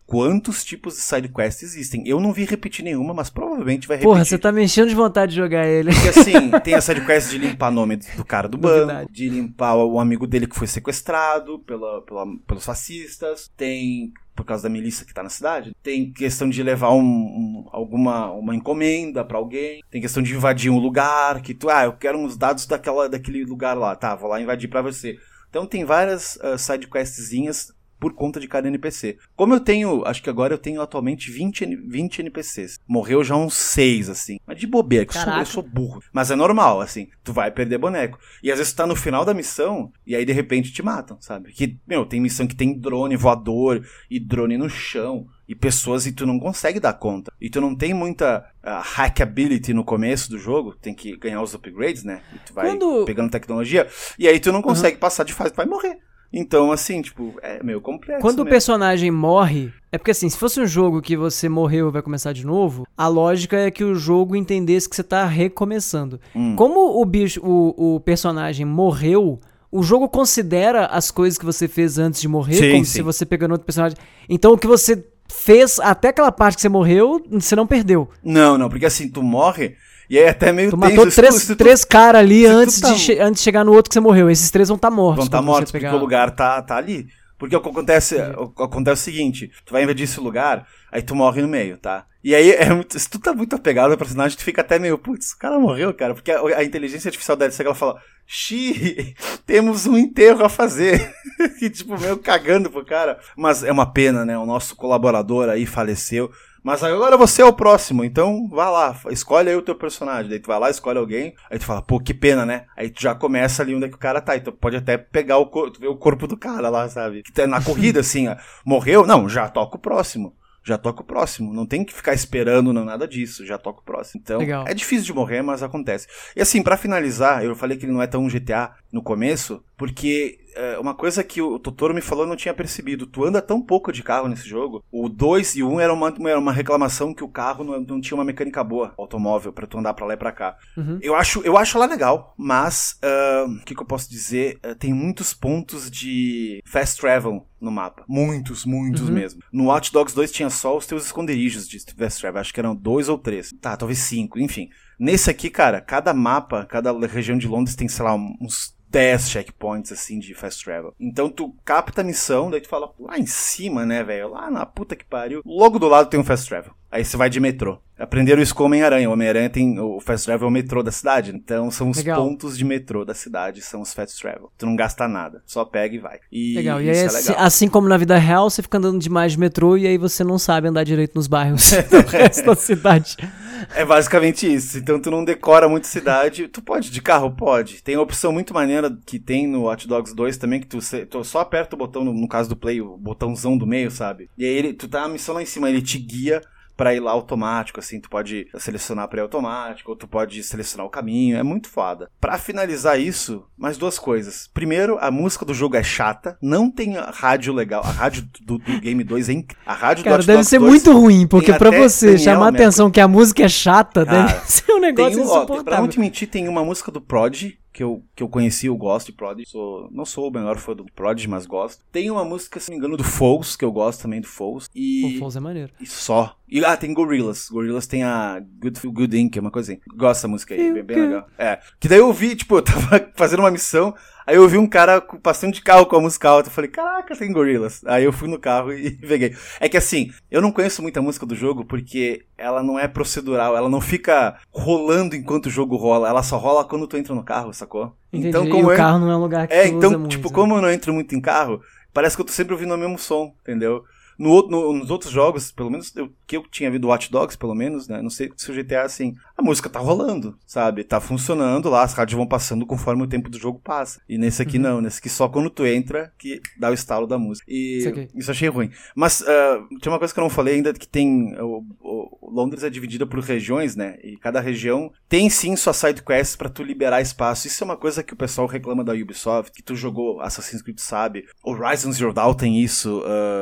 quantos tipos de side quests existem. Eu não vi repetir nenhuma, mas provavelmente vai repetir. Porra, você tá me enchendo de vontade de jogar ele. Porque assim, tem a side quest de limpar o nome do cara do banco, de limpar o amigo dele que foi sequestrado pela, pela, pelos fascistas, tem... por causa da milícia que tá na cidade, tem questão de levar um, um, alguma uma encomenda pra alguém, tem questão de invadir um lugar, que tu, ah, eu quero uns dados daquela, daquele lugar lá, tá, vou lá invadir pra você. Então tem várias uh, side questzinhas por conta de cada N P C. Como eu tenho, acho que agora eu tenho atualmente vinte, vinte N P Cs. Morreu já uns seis, assim. Mas de bobeira, que eu sou, eu sou burro. Mas é normal, assim. Tu vai perder boneco. E às vezes tu tá no final da missão e aí de repente te matam, sabe? Que, meu, tem missão que tem drone voador e drone no chão e pessoas e tu não consegue dar conta. E tu não tem muita uh, hackability no começo do jogo. Tem que ganhar os upgrades, né? E tu vai Quando... pegando tecnologia. E aí tu não consegue uhum. passar de fase, tu vai morrer. Então, assim, tipo, é meio complexo. Quando mesmo. o personagem morre, é porque assim, se fosse um jogo que você morreu e vai começar de novo, a lógica é que o jogo entendesse que você tá recomeçando. Hum. Como o bicho, o, o personagem morreu, o jogo considera as coisas que você fez antes de morrer, sim, como sim. se você pegando outro personagem. Então o que você fez até aquela parte que você morreu, você não perdeu. Não, não, porque assim, tu morre... E aí até meio tu tenso. Matou três, tu, três caras ali antes, tá... de che- antes de chegar no outro que você morreu. Esses três vão estar tá mortos. Vão estar tá mortos porque pegar... o lugar tá, tá ali. Porque o que acontece, o, acontece o seguinte, tu vai invadir esse lugar, aí tu morre no meio, tá? E aí, é muito, se tu tá muito apegado ao personagem, tu fica até meio, putz, o cara morreu, cara. Porque a, a inteligência artificial dela, ela fala, xiii, temos um enterro a fazer. E tipo, meio cagando pro cara. Mas é uma pena, né? O nosso colaborador aí faleceu. Mas agora você é o próximo, então vá lá, escolhe aí o teu personagem. Daí tu vai lá, escolhe alguém, aí tu fala, pô, que pena, né? Aí tu já começa ali onde é que o cara tá, então pode até pegar o corpo, tu vê o corpo do cara lá, sabe? Que tá na corrida, assim, ó, morreu? Não, já toca o próximo. Já toca o próximo, não tem que ficar esperando não, nada disso, já toca o próximo. Então, legal. É difícil de morrer, mas acontece. E assim, pra finalizar, eu falei que ele não é tão G T A no começo, porque é, uma coisa que o Totoro me falou eu não tinha percebido, tu anda tão pouco de carro nesse jogo, o dois e o um era uma, era uma reclamação que o carro não, não tinha uma mecânica boa, automóvel, pra tu andar pra lá e pra cá. Uhum. Eu, acho, eu acho ela legal, mas, o uh, que, que eu posso dizer? Uh, tem muitos pontos de fast travel no mapa. Muitos, muitos uhum. mesmo. No Watch Dogs dois tinha só os teus esconderijos de fast travel, acho que eram dois ou três. Tá, talvez cinco, enfim. Nesse aqui, cara, cada mapa, cada região de Londres tem, sei lá, uns dez checkpoints, assim, de fast travel. Então tu capta a missão, daí tu fala, lá em cima, né, velho? Lá na puta que pariu. Logo do lado tem um fast travel. Aí você vai de metrô. Aprenderam isso com o Homem-Aranha. O Homem-Aranha tem o fast travel, é o metrô da cidade. Então são os legal. Pontos de metrô da cidade, são os fast travel. Tu não gasta nada, só pega e vai. E legal. E aí, é legal. Assim como na vida real, você fica andando demais de metrô e aí você não sabe andar direito nos bairros do resto da cidade. É basicamente isso. Então tu não decora muito cidade. Tu pode de carro? Pode. Tem a opção muito maneira que tem no Watch Dogs dois também, que tu, tu só aperta o botão, no, no caso do Play, o botãozão do meio, sabe? E aí ele, tu tá na missão lá em cima, ele te guia pra ir lá automático, assim, tu pode selecionar pra ir automático, ou tu pode selecionar o caminho, é muito foda. Pra finalizar isso, mais duas coisas. Primeiro, a música do jogo é chata, não tem rádio legal, a rádio do, do Game dois é incrível. A rádio cara, do Watch deve Dogs ser dois muito ruim, porque pra você Daniel chamar a atenção Mercury. Que a música é chata, cara, deve ser um negócio tem, insuportável. Ó, pra não te mentir, tem uma música do Prodigy, que eu, que eu conheci, eu gosto de Prodigy, sou, não sou o melhor fã do Prodigy, mas gosto. Tem uma música, se não me engano, do Foles, que eu gosto também do Foles. E... O Foles é maneiro. E só. E, ah, tem Gorillaz. Gorillaz tem a Good Feel Good Incorporated, uma coisa assim. Gosto dessa música aí, bem, bem legal. É. Que daí eu vi, tipo, eu tava fazendo uma missão, aí eu vi um cara passando de carro com a música alta, eu falei, caraca, tem Gorillaz. Aí eu fui no carro e peguei. É que assim, eu não conheço muita música do jogo, porque ela não é procedural, ela não fica rolando enquanto o jogo rola, ela só rola quando tu entra no carro, sacou? Entendi. Então, como e o eu... carro não é um lugar que é, tu então, usa muito, tipo, né? como eu não entro muito em carro, parece que eu tô sempre ouvindo o mesmo som, entendeu? No, no, nos outros jogos, pelo menos eu, que eu tinha visto Watch Dogs, pelo menos, né? Não sei se o G T A, assim, a música tá rolando, sabe? Tá funcionando lá, as rádios vão passando conforme o tempo do jogo passa. E nesse aqui uhum. não, nesse aqui só quando tu entra que dá o estalo da música. E isso, isso eu achei ruim. Mas uh, tinha uma coisa que eu não falei ainda, que tem... O, o Londres é dividida por regiões, né? E cada região tem sim sua side quest pra tu liberar espaço. Isso é uma coisa que o pessoal reclama da Ubisoft, que tu jogou Assassin's Creed sabe. Horizon Zero Dawn tem isso... Uh,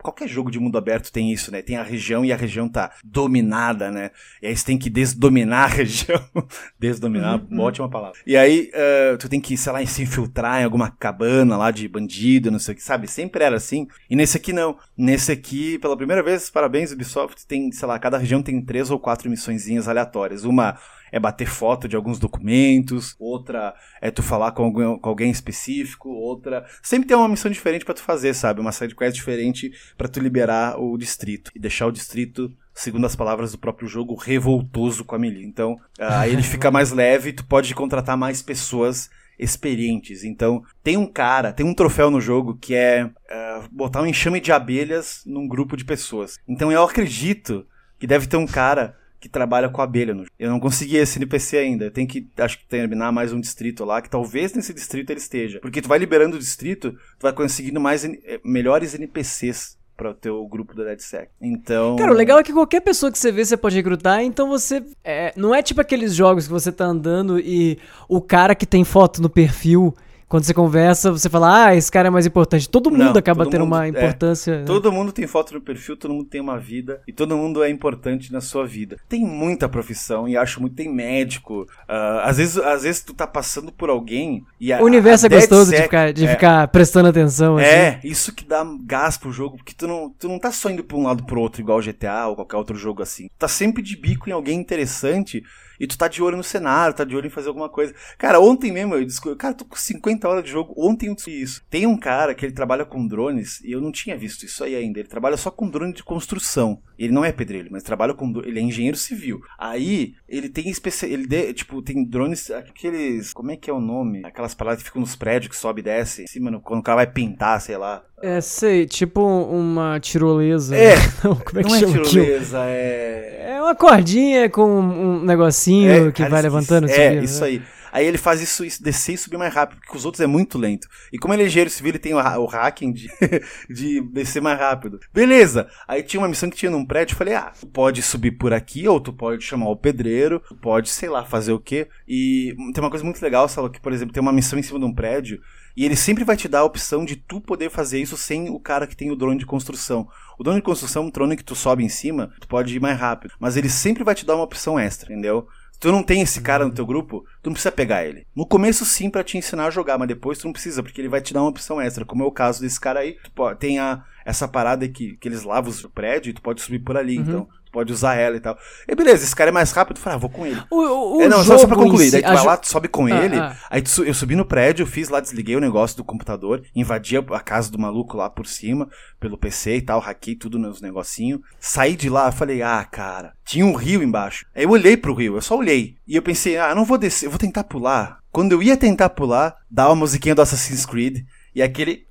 qualquer jogo de mundo aberto tem isso, né? Tem a região e a região tá dominada, né? E aí você tem que desdominar a região. Desdominar, uhum, uma ótima palavra. E aí uh, tu tem que, sei lá, se infiltrar em alguma cabana lá de bandido, não sei o que, sabe? Sempre era assim. E nesse aqui não. Nesse aqui, pela primeira vez, parabéns, Ubisoft, tem, sei lá, cada região tem três ou quatro missõezinhas aleatórias. Uma é bater foto de alguns documentos, outra é tu falar com alguém, com alguém específico, outra... Sempre tem uma missão diferente pra tu fazer, sabe? Uma side quest diferente pra tu liberar o distrito e deixar o distrito, segundo as palavras do próprio jogo, revoltoso com a melee. Então, aí ele fica mais leve e tu pode contratar mais pessoas experientes. Então, tem um cara, tem um troféu no jogo que é uh, botar um enxame de abelhas num grupo de pessoas. Então, eu acredito que deve ter um cara que trabalha com abelha no jogo. Eu não consegui esse N P C ainda. Eu tenho que, acho que terminar mais um distrito lá, que talvez nesse distrito ele esteja. Porque tu vai liberando o distrito, tu vai conseguindo mais, melhores N P Cs para o teu grupo da DeadSec. Então... Cara, o legal é que qualquer pessoa que você vê, você pode recrutar, então você... É, não é tipo aqueles jogos que você tá andando e o cara que tem foto no perfil... Quando você conversa, você fala, ah, esse cara é mais importante. Todo mundo Não, acaba todo tendo mundo, uma importância. É, todo mundo tem foto no perfil, todo mundo tem uma vida e todo mundo é importante na sua vida. Tem muita profissão e acho muito, tem médico. Uh, às, vezes, às vezes tu tá passando por alguém e a, o universo a é gostoso de, ficar, de é, ficar prestando atenção. É, assim. Isso que dá gás pro jogo, porque tu não, tu não tá só indo pra um lado pro outro, igual G T A ou qualquer outro jogo assim. Tu tá sempre de bico em alguém interessante. E tu tá de olho no cenário, tá de olho em fazer alguma coisa. Cara, ontem mesmo eu descobri... Cara, tô com cinquenta horas de jogo. Ontem eu descobri isso. Tem um cara que ele trabalha com drones, e eu não tinha visto isso aí ainda. Ele trabalha só com drone de construção. Ele não é pedreiro, mas trabalha com... Ele é engenheiro civil. Aí, ele tem especial... Ele, de... tipo, tem drones... Aqueles... Como é que é o nome? Aquelas paradas que ficam nos prédios, que sobe e desce. Em cima, quando o cara vai pintar, sei lá. É, sei. Tipo uma tirolesa. É. Não, como é que não chama é tirolesa, aquilo? é... É uma cordinha com um negocinho é, que cara, vai levantando. É, subir, isso né? aí. Aí ele faz isso, isso, descer e subir mais rápido, porque os outros é muito lento. E como ele é engenheiro civil, ele tem o, o hacking de, de descer mais rápido. Beleza. Aí tinha uma missão que tinha num prédio, eu falei, ah, tu pode subir por aqui, ou tu pode chamar o pedreiro, tu pode, sei lá, fazer o quê. E tem uma coisa muito legal, Salo, que, por exemplo, tem uma missão em cima de um prédio, e ele sempre vai te dar a opção de tu poder fazer isso sem o cara que tem o drone de construção. O drone de construção é um drone que tu sobe em cima, tu pode ir mais rápido. Mas ele sempre vai te dar uma opção extra, entendeu? Se tu não tem esse cara no teu grupo, tu não precisa pegar ele. No começo sim, pra te ensinar a jogar, mas depois tu não precisa, porque ele vai te dar uma opção extra, como é o caso desse cara aí. Tu pode, tem a, essa parada que, que eles lavam o prédio e tu pode subir por ali, uhum. Então tu pode usar ela e tal. E beleza, esse cara é mais rápido, tu fala, ah, vou com ele. O, o, é, não, o só, só pra concluir, si, daí tu vai jo... lá, tu sobe com ah, ele, ah. aí tu, eu subi no prédio, fiz lá, desliguei o negócio do computador, invadi a, a casa do maluco lá por cima, pelo P C e tal, hackei tudo nos negocinhos, saí de lá, falei, ah, cara, tinha um rio embaixo. Aí eu olhei pro rio, eu só olhei, e eu pensei, ah, não vou descer, eu vou tentar pular. Quando eu ia tentar pular, dá uma musiquinha do Assassin's Creed, e aquele...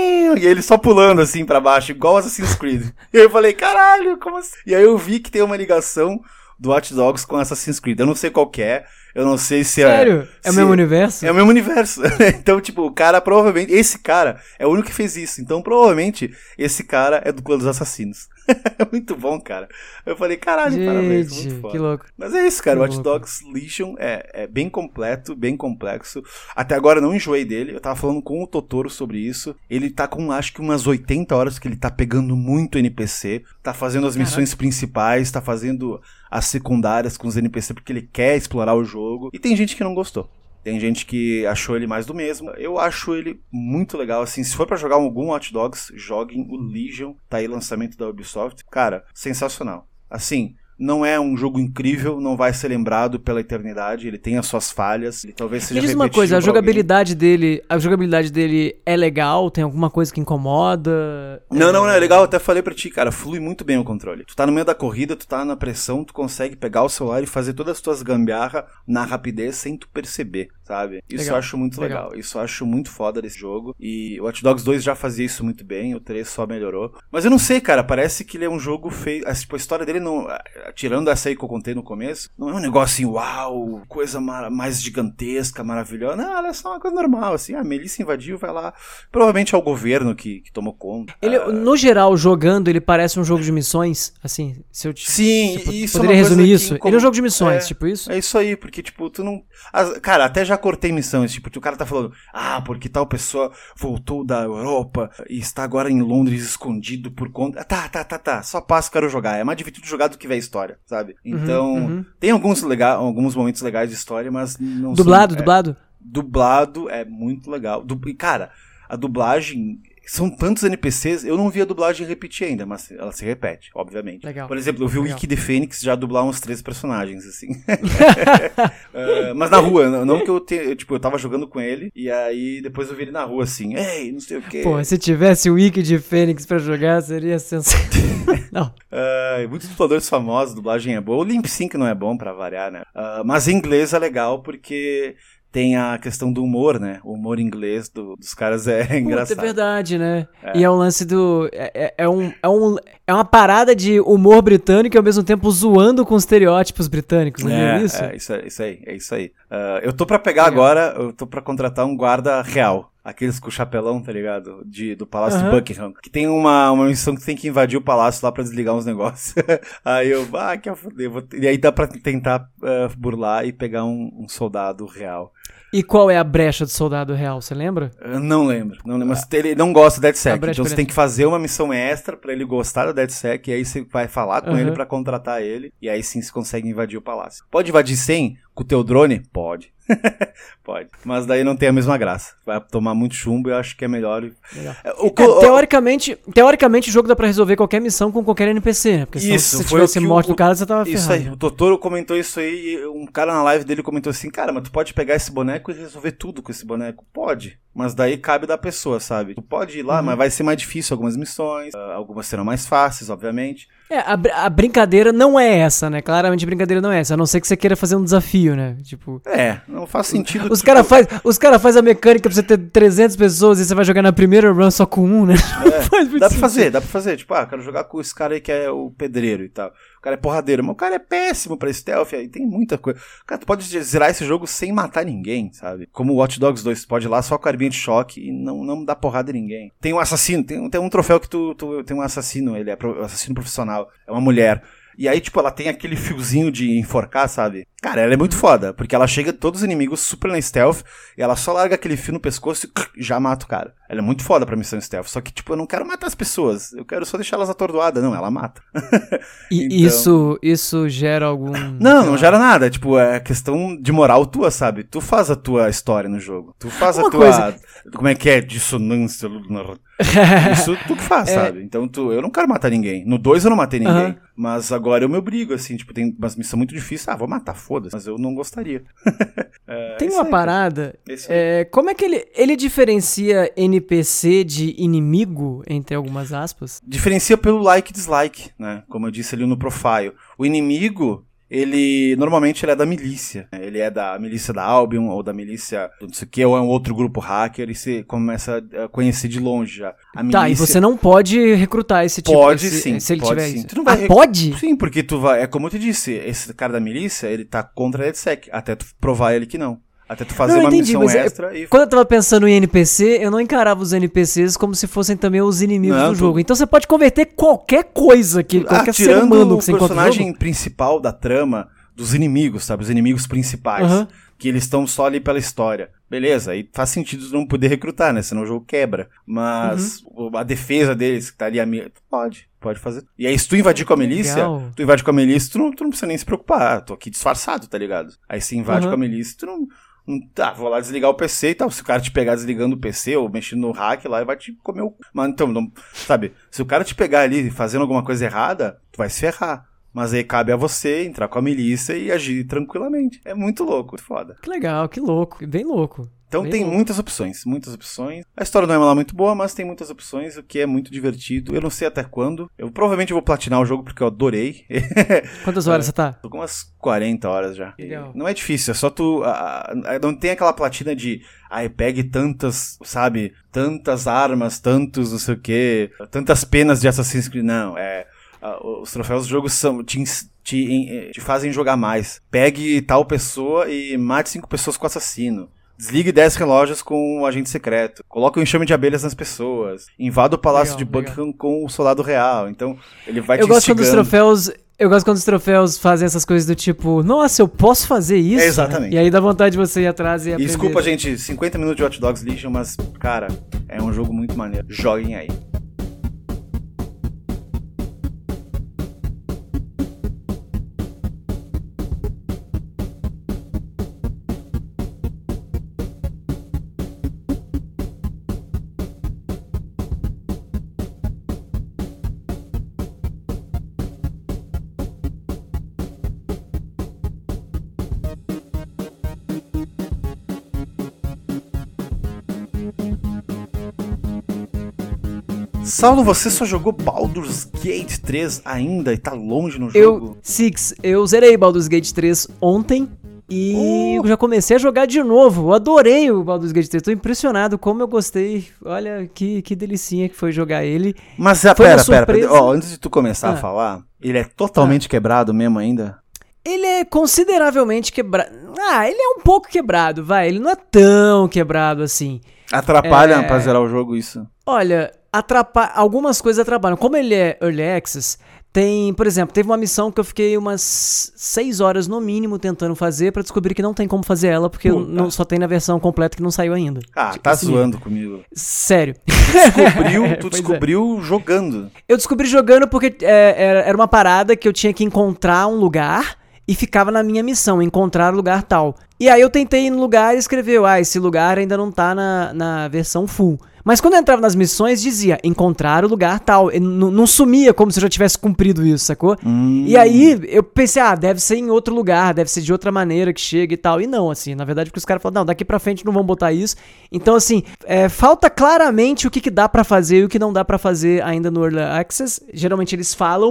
E ele só pulando assim pra baixo, igual Assassin's Creed. E aí eu falei, caralho, como assim? E aí eu vi que tem uma ligação do Watch Dogs com Assassin's Creed. Eu não sei qual que é, eu não sei se Sério? é... Sério? É o mesmo universo? É o mesmo universo. Então, tipo, o cara provavelmente... Esse cara é o único que fez isso. Então, provavelmente, esse cara é do Clã dos Assassinos. É muito bom, cara. Eu falei, caralho, gente, parabéns. Muito foda. Que louco. Mas é isso, cara. Que Watch louco. Dogs Legion é, é bem completo, bem complexo. Até agora eu não enjoei dele. Eu tava falando com o Totoro sobre isso. Ele tá com, acho que umas oitenta horas que ele tá pegando muito N P C. Tá fazendo as Caraca. missões principais, tá fazendo as secundárias com os N P C porque ele quer explorar o jogo. E tem gente que não gostou. Tem gente que achou ele mais do mesmo. Eu acho ele muito legal, assim, se for pra jogar algum Watch Dogs, joguem o Legion, tá aí lançamento da Ubisoft. Cara, sensacional. Assim, não é um jogo incrível, não vai ser lembrado pela eternidade, ele tem as suas falhas, ele talvez seja Me diz uma coisa, a jogabilidade dele, a jogabilidade dele é legal? Tem alguma coisa que incomoda? Não, não, não, é legal, eu até falei pra ti, cara, flui muito bem o controle. Tu tá no meio da corrida, tu tá na pressão, tu consegue pegar o celular e fazer todas as tuas gambiarra na rapidez sem tu perceber, sabe? Isso legal. Eu acho muito legal. legal, isso eu acho muito foda desse jogo, e o Watch Dogs dois já fazia isso muito bem, o três só melhorou. Mas eu não sei, cara, parece que ele é um jogo feio, tipo, a história dele não... Tirando essa aí que eu contei no começo, não é um negócio assim, uau, coisa mar- mais gigantesca, maravilhosa. Não, ela é só uma coisa normal, assim. A Melissa invadiu, vai lá. Provavelmente é o governo que, que tomou conta. Ele, uh... No geral, jogando, ele parece um jogo de missões, assim, se eu te, Sim, tipo, isso poderia é uma resumir coisa isso. Que, como... Ele é um jogo de missões, é, tipo isso? É isso aí, porque, tipo, tu não... As... Cara, até já cortei missões, tipo, o cara tá falando, ah, porque tal pessoa voltou da Europa e está agora em Londres escondido por conta... Tá, tá, tá, tá, só passo, quero jogar. É mais divertido jogar do que ver a história, sabe? Então, uhum, uhum. tem alguns, lega- alguns momentos legais de história, mas não Dublado, são, é, dublado? Dublado é muito legal. Du- e, cara, a dublagem... São tantos N P Cs, eu não vi a dublagem repetir ainda, mas ela se repete, obviamente. Legal. Por exemplo, eu vi Legal. o Ikki the Fênix já dublar uns três personagens, assim. uh, mas na rua, não que eu tenha, tipo, eu tava jogando com ele, e aí depois eu vi ele na rua, assim, ei, não sei o quê. Pô, se tivesse o Ikki de Fênix pra jogar, seria sensacional. Não. Uh, muitos dubladores famosos, dublagem é boa, o Limp Sync não é bom pra variar, né? Uh, mas em inglês é legal, porque... tem a questão do humor, né? O humor inglês do, dos caras é Puta, engraçado. É verdade, né? É. E é o lance do... É, é, é, um, é, um, é uma parada de humor britânico e ao mesmo tempo zoando com estereótipos britânicos, não é, é isso? É, isso, é isso aí, é isso aí. Uh, eu tô pra pegar Legal. agora, eu tô pra contratar um guarda real. Aqueles com o chapelão, tá ligado? De, do Palácio uhum. de Buckingham. Que tem uma, uma missão que tem que invadir o palácio lá pra desligar uns negócios. Aí eu, ah, que foder. E aí dá pra tentar uh, burlar e pegar um, um soldado real. E qual é a brecha do soldado real, você lembra? Eu não lembro, não lembro. Mas ele não gosta da DedSec, então você ele... tem que fazer uma missão extra pra ele gostar da DedSec, e aí você vai falar com uhum. ele pra contratar ele, e aí sim você consegue invadir o palácio. Pode invadir sem com o teu drone? Pode. Pode. Mas daí não tem a mesma graça. Vai tomar muito chumbo e eu acho que é melhor. O, é, teoricamente, teoricamente, o jogo dá pra resolver qualquer missão com qualquer N P C, né? Porque senão, isso, se você tivesse morte do cara, você tava ferrado. Isso aí, o Totoro comentou isso aí, e um cara na live dele comentou assim, cara, mas tu pode pegar esse boneco e resolver tudo com esse boneco? Pode. Mas daí cabe da pessoa, sabe? Tu pode ir lá, uhum. mas vai ser mais difícil algumas missões, uh, algumas serão mais fáceis, obviamente. É, a, br- a brincadeira não é essa, né? Claramente a brincadeira não é essa, a não ser que você queira fazer um desafio, né? Tipo... É, não faz sentido. Os tipo... caras faz, os cara faz a mecânica pra você ter trezentas pessoas e você vai jogar na primeira run só com um, né? É, faz dá pra sentido. fazer, dá pra fazer. Tipo, ah, quero jogar com esse cara aí que é o pedreiro e tal. O cara é porradeiro, mas o cara é péssimo pra stealth, aí tem muita coisa. Cara, tu pode zerar esse jogo sem matar ninguém, sabe? Como o Watch Dogs dois, tu pode ir lá só com a arminha de choque e não, não dá porrada em ninguém. Tem um assassino, tem, tem um troféu que tu, tu tem um assassino, ele é pro, assassino profissional, é uma mulher. E aí, tipo, ela tem aquele fiozinho de enforcar, sabe? Cara, ela é muito foda, porque ela chega todos os inimigos super na stealth, e ela só larga aquele fio no pescoço e já mata o cara. Ela é muito foda pra missão stealth, só que, tipo, eu não quero matar as pessoas, eu quero só deixar elas atordoadas. Não, ela mata. E então... isso, isso gera algum... Não, não gera nada, tipo, é questão de moral tua, sabe? Tu faz a tua história no jogo, tu faz Uma a tua... Coisa... Como é que é? Dissonância... Isso tu que faz, é... sabe? Então, tu... eu não quero matar ninguém. No dois eu não matei ninguém, uhum. mas agora eu me obrigo, assim, tipo, tem umas missões muito difíceis, ah, vou matar, foda-se, mas eu não gostaria. é, tem uma aí, parada, é, como é que ele, ele diferencia N P C de inimigo, entre algumas aspas? Diferencia pelo like e dislike, né? Como eu disse ali no profile. O inimigo... ele, normalmente ele é da milícia, ele é da milícia da Albion, ou da milícia não sei o que, ou é um outro grupo hacker, e você começa a conhecer de longe já. A milícia... Tá, e você não pode recrutar esse tipo, pode esse, sim, se ele pode tiver sim. isso. Tu não vai ah, rec... pode? Sim, porque tu vai, é como eu te disse, esse cara da milícia, ele tá contra a DedSec, até tu provar ele que não. Até tu fazer não, uma entendi, missão extra eu, e... Quando eu tava pensando em N P C, eu não encarava os N P Cs como se fossem também os inimigos não, do tu... jogo. Então você pode converter qualquer coisa, que, ah, qualquer ser humano que você encontra no jogo. o personagem principal da trama, dos inimigos, sabe? Os inimigos principais. Uhum. Que eles estão só ali pela história. Beleza, aí faz sentido não poder recrutar, né? Senão o jogo quebra. Mas uhum. a defesa deles, que tá ali, a minha... pode, pode fazer. E aí, se tu invadir com a milícia, Legal. tu invade com a milícia, tu não, tu não precisa nem se preocupar. Tô aqui disfarçado, tá ligado? Aí se invade uhum. com a milícia, tu não... Tá, vou lá desligar o P C e tal. Se o cara te pegar desligando o P C ou mexendo no hack lá, ele vai te comer o... Mas então, não... sabe? Se o cara te pegar ali fazendo alguma coisa errada, tu vai se ferrar. Mas aí cabe a você entrar com a milícia e agir tranquilamente. É muito louco, foda. Que legal, que louco, bem louco. Então bem tem louco. muitas opções, muitas opções. A história não é lá muito boa, mas tem muitas opções, o que é muito divertido. Eu não sei até quando. Eu provavelmente vou platinar o jogo porque eu adorei. Quantas horas você tá? Tô com umas quarenta horas já. Legal. Não é difícil, é só tu... A, a, não tem aquela platina de... Ai, pegue tantas, sabe? Tantas armas, tantos não sei o quê. Tantas penas de Assassin's Creed. Não, é... Uh, os troféus do jogo são, te, te, te fazem jogar mais. Pegue tal pessoa e mate cinco pessoas com o assassino. Desligue dez relógios com o agente secreto. Coloque um enxame de abelhas nas pessoas. Invada o palácio legal, de Buckingham legal. com o soldado real. Então, ele vai Eu te gosto instigando. quando os troféus... Eu gosto quando os troféus fazem essas coisas do tipo, nossa, eu posso fazer isso? É, exatamente. E aí dá vontade de você ir atrás e aprender. Desculpa, gente, cinquenta minutos de Watch Dogs Legion, mas, cara, é um jogo muito maneiro. Joguem aí. Saulo, você só jogou Baldur's Gate três ainda e tá longe no jogo? Eu, Six, eu zerei Baldur's Gate três ontem e Oh. já comecei a jogar de novo. Eu adorei o Baldur's Gate três, tô impressionado como eu gostei. Olha que, que delicinha que foi jogar ele. Mas ah, Foi uma pera, pera, pera, surpresa. ó, antes de tu começar Ah. a falar, ele é totalmente quebrado mesmo ainda? Ele é consideravelmente quebrado. Ah, ele é um pouco quebrado, vai. Ele não é tão quebrado assim. Atrapalha É. pra zerar o jogo isso? Olha, atrapalha, algumas coisas atrapalham. Como ele é Early Access, tem, por exemplo, teve uma missão que eu fiquei umas seis horas no mínimo tentando fazer pra descobrir que não tem como fazer ela, porque Puta. não, só tem na versão completa que não saiu ainda. Ah, Tipo tá assim, zoando comigo. Sério. Descobriu, tu Pois é. descobriu jogando. Eu descobri jogando porque é, era, era uma parada que eu tinha que encontrar um lugar e ficava na minha missão, encontrar o lugar tal. E aí eu tentei ir no lugar e escrever, ah, esse lugar ainda não tá na, na versão full. Mas quando eu entrava nas missões, dizia, encontrar o lugar tal. E n- não sumia como se eu já tivesse cumprido isso, sacou? Hum. E aí eu pensei, ah, deve ser em outro lugar, deve ser de outra maneira que chega e tal. E não, assim, na verdade, porque os caras falaram, não, daqui pra frente não vão botar isso. Então, assim, é, falta claramente o que, que dá pra fazer e o que não dá pra fazer ainda no Early Access. Geralmente eles falam,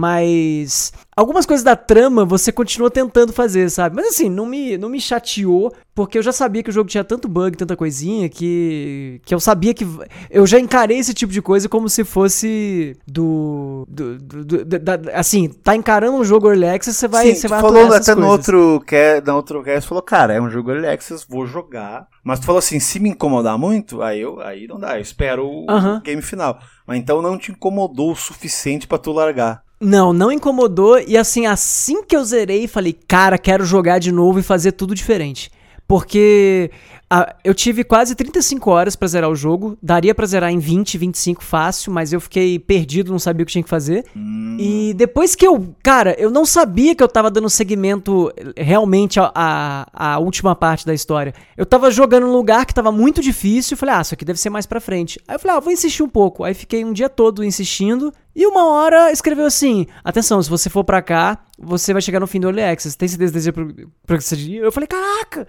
mas algumas coisas da trama você continua tentando fazer, sabe? Mas assim, não me, não me chateou, porque eu já sabia que o jogo tinha tanto bug, tanta coisinha, que, que eu sabia que... Eu já encarei esse tipo de coisa como se fosse do... do, do- do- da- da- assim, tá encarando um jogo Early Access, você vai, Sim, você tu vai falou aturar essas até no coisas. outro, ca- na outro cast, falou, cara, é um jogo Early Access, vou jogar. Mas tu falou assim, se me incomodar muito, aí, eu, aí não dá, eu espero o Aham. game final. Mas então não te incomodou o suficiente pra tu largar. Não, não incomodou. E assim, assim que eu zerei, falei, cara, quero jogar de novo e fazer tudo diferente. Porque ah, eu tive quase trinta e cinco horas pra zerar o jogo. Daria pra zerar em vinte, vinte e cinco fácil, mas eu fiquei perdido, não sabia o que tinha que fazer. Hum. E depois que eu... Cara, eu não sabia que eu tava dando segmento realmente à, à, à última parte da história. Eu tava jogando num lugar que tava muito difícil. Falei, ah, isso aqui deve ser mais pra frente. Aí eu falei, ah, vou insistir um pouco. Aí fiquei um dia todo insistindo. E uma hora escreveu assim, atenção, se você for pra cá, você vai chegar no fim do Early Access. Tem certeza de pro, pro esse dia? Eu falei, caraca!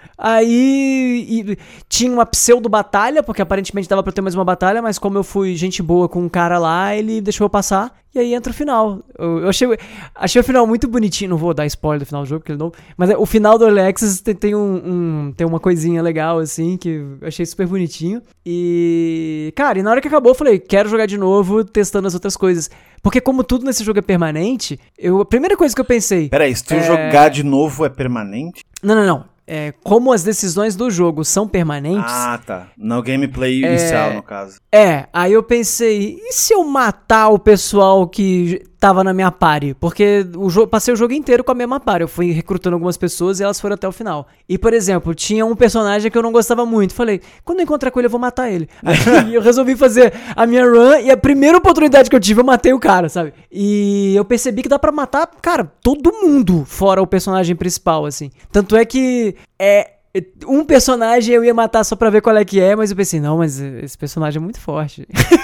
Aí e, tinha uma pseudo-batalha, porque aparentemente dava pra ter mais uma batalha, mas como eu fui gente boa com um cara lá, ele deixou eu passar. E aí entra o final. Eu, eu achei, achei o final muito bonitinho. Não vou dar spoiler do final do jogo, porque ele não... Mas é, o final do Early Access tem, tem, um, um, tem uma coisinha legal, assim, que eu achei super bonitinho. E... Cara, e na hora que acabou, eu falei, quero jogar de novo, testando as outras coisas. Porque como tudo nesse jogo é permanente, eu, a primeira coisa que eu pensei... Peraí, se tu É. jogar de novo é permanente? Não, não, não. É, como as decisões do jogo são permanentes... Ah, tá. No gameplay inicial, no caso. É, aí eu pensei, e se eu matar o pessoal que tava na minha party? Porque o jogo, passei o jogo inteiro com a mesma party. Eu fui recrutando algumas pessoas e elas foram até o final. E, por exemplo, tinha um personagem que eu não gostava muito. Falei, quando eu encontrar com ele, eu vou matar ele. Aí eu resolvi fazer a minha run e a primeira oportunidade que eu tive, eu matei o cara, sabe? E eu percebi que dá pra matar, cara, todo mundo, fora o personagem principal, assim. Tanto é que é... Um personagem eu ia matar só pra ver qual é que é, mas eu pensei, não, mas esse personagem é muito forte.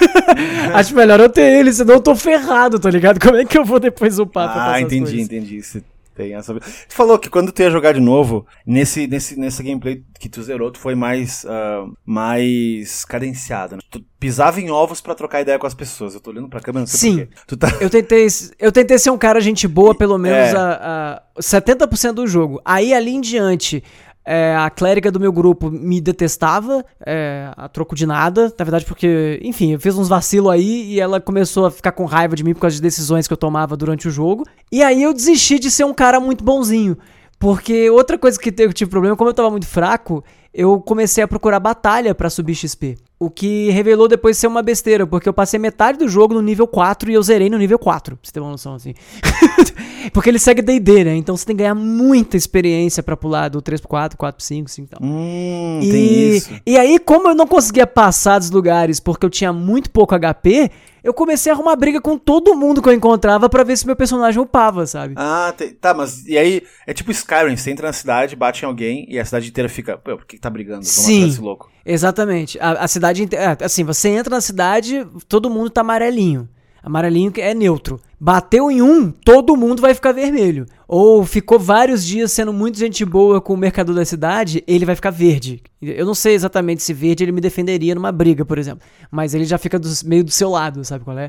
Acho melhor eu ter ele, senão eu tô ferrado, tá ligado? Como é que eu vou depois upar pra passar Ah, as entendi, coisas? entendi. Você tem essa... Tu falou que quando tu ia jogar de novo, nesse, nesse, nesse gameplay que tu zerou, tu foi mais, ah, mais cadenciado, né? Tu pisava em ovos pra trocar ideia com as pessoas. Eu tô olhando pra câmera, não sei Sim. porquê. Tu tá... Eu tentei, eu tentei ser um cara gente boa, pelo menos É. a, a setenta por cento do jogo. Aí, ali em diante... É, a clériga do meu grupo me detestava, é, a troco de nada, na verdade porque, enfim, eu fiz uns vacilos aí e ela começou a ficar com raiva de mim por causa de decisões que eu tomava durante o jogo. E aí eu desisti de ser um cara muito bonzinho, porque outra coisa que eu tive problema, como eu tava muito fraco, eu comecei a procurar batalha pra subir X P. O que revelou depois ser uma besteira, porque eu passei metade do jogo no nível quatro e eu zerei no nível quatro, pra você ter uma noção assim. Porque ele segue D e D, né? Então você tem que ganhar muita experiência pra pular do três pro quatro, quatro pro cinco, cinco e tal. Hum, e, tem isso. E aí, como eu não conseguia passar dos lugares porque eu tinha muito pouco H P, eu comecei a arrumar briga com todo mundo que eu encontrava pra ver se meu personagem upava, sabe? Ah, tem, tá, mas e aí, é tipo Skyrim, você entra na cidade, bate em alguém e a cidade inteira fica, pô, por que tá brigando? Vamos Sim, esse louco. Exatamente. A, a cidade inteira, assim, você entra na cidade, todo mundo tá amarelinho. Amarelinho é neutro. Bateu em um, todo mundo vai ficar vermelho. Ou ficou vários dias sendo muito gente boa com o mercador da cidade, ele vai ficar verde. Eu não sei exatamente se verde ele me defenderia numa briga, por exemplo. Mas ele já fica do, meio do seu lado, sabe qual é?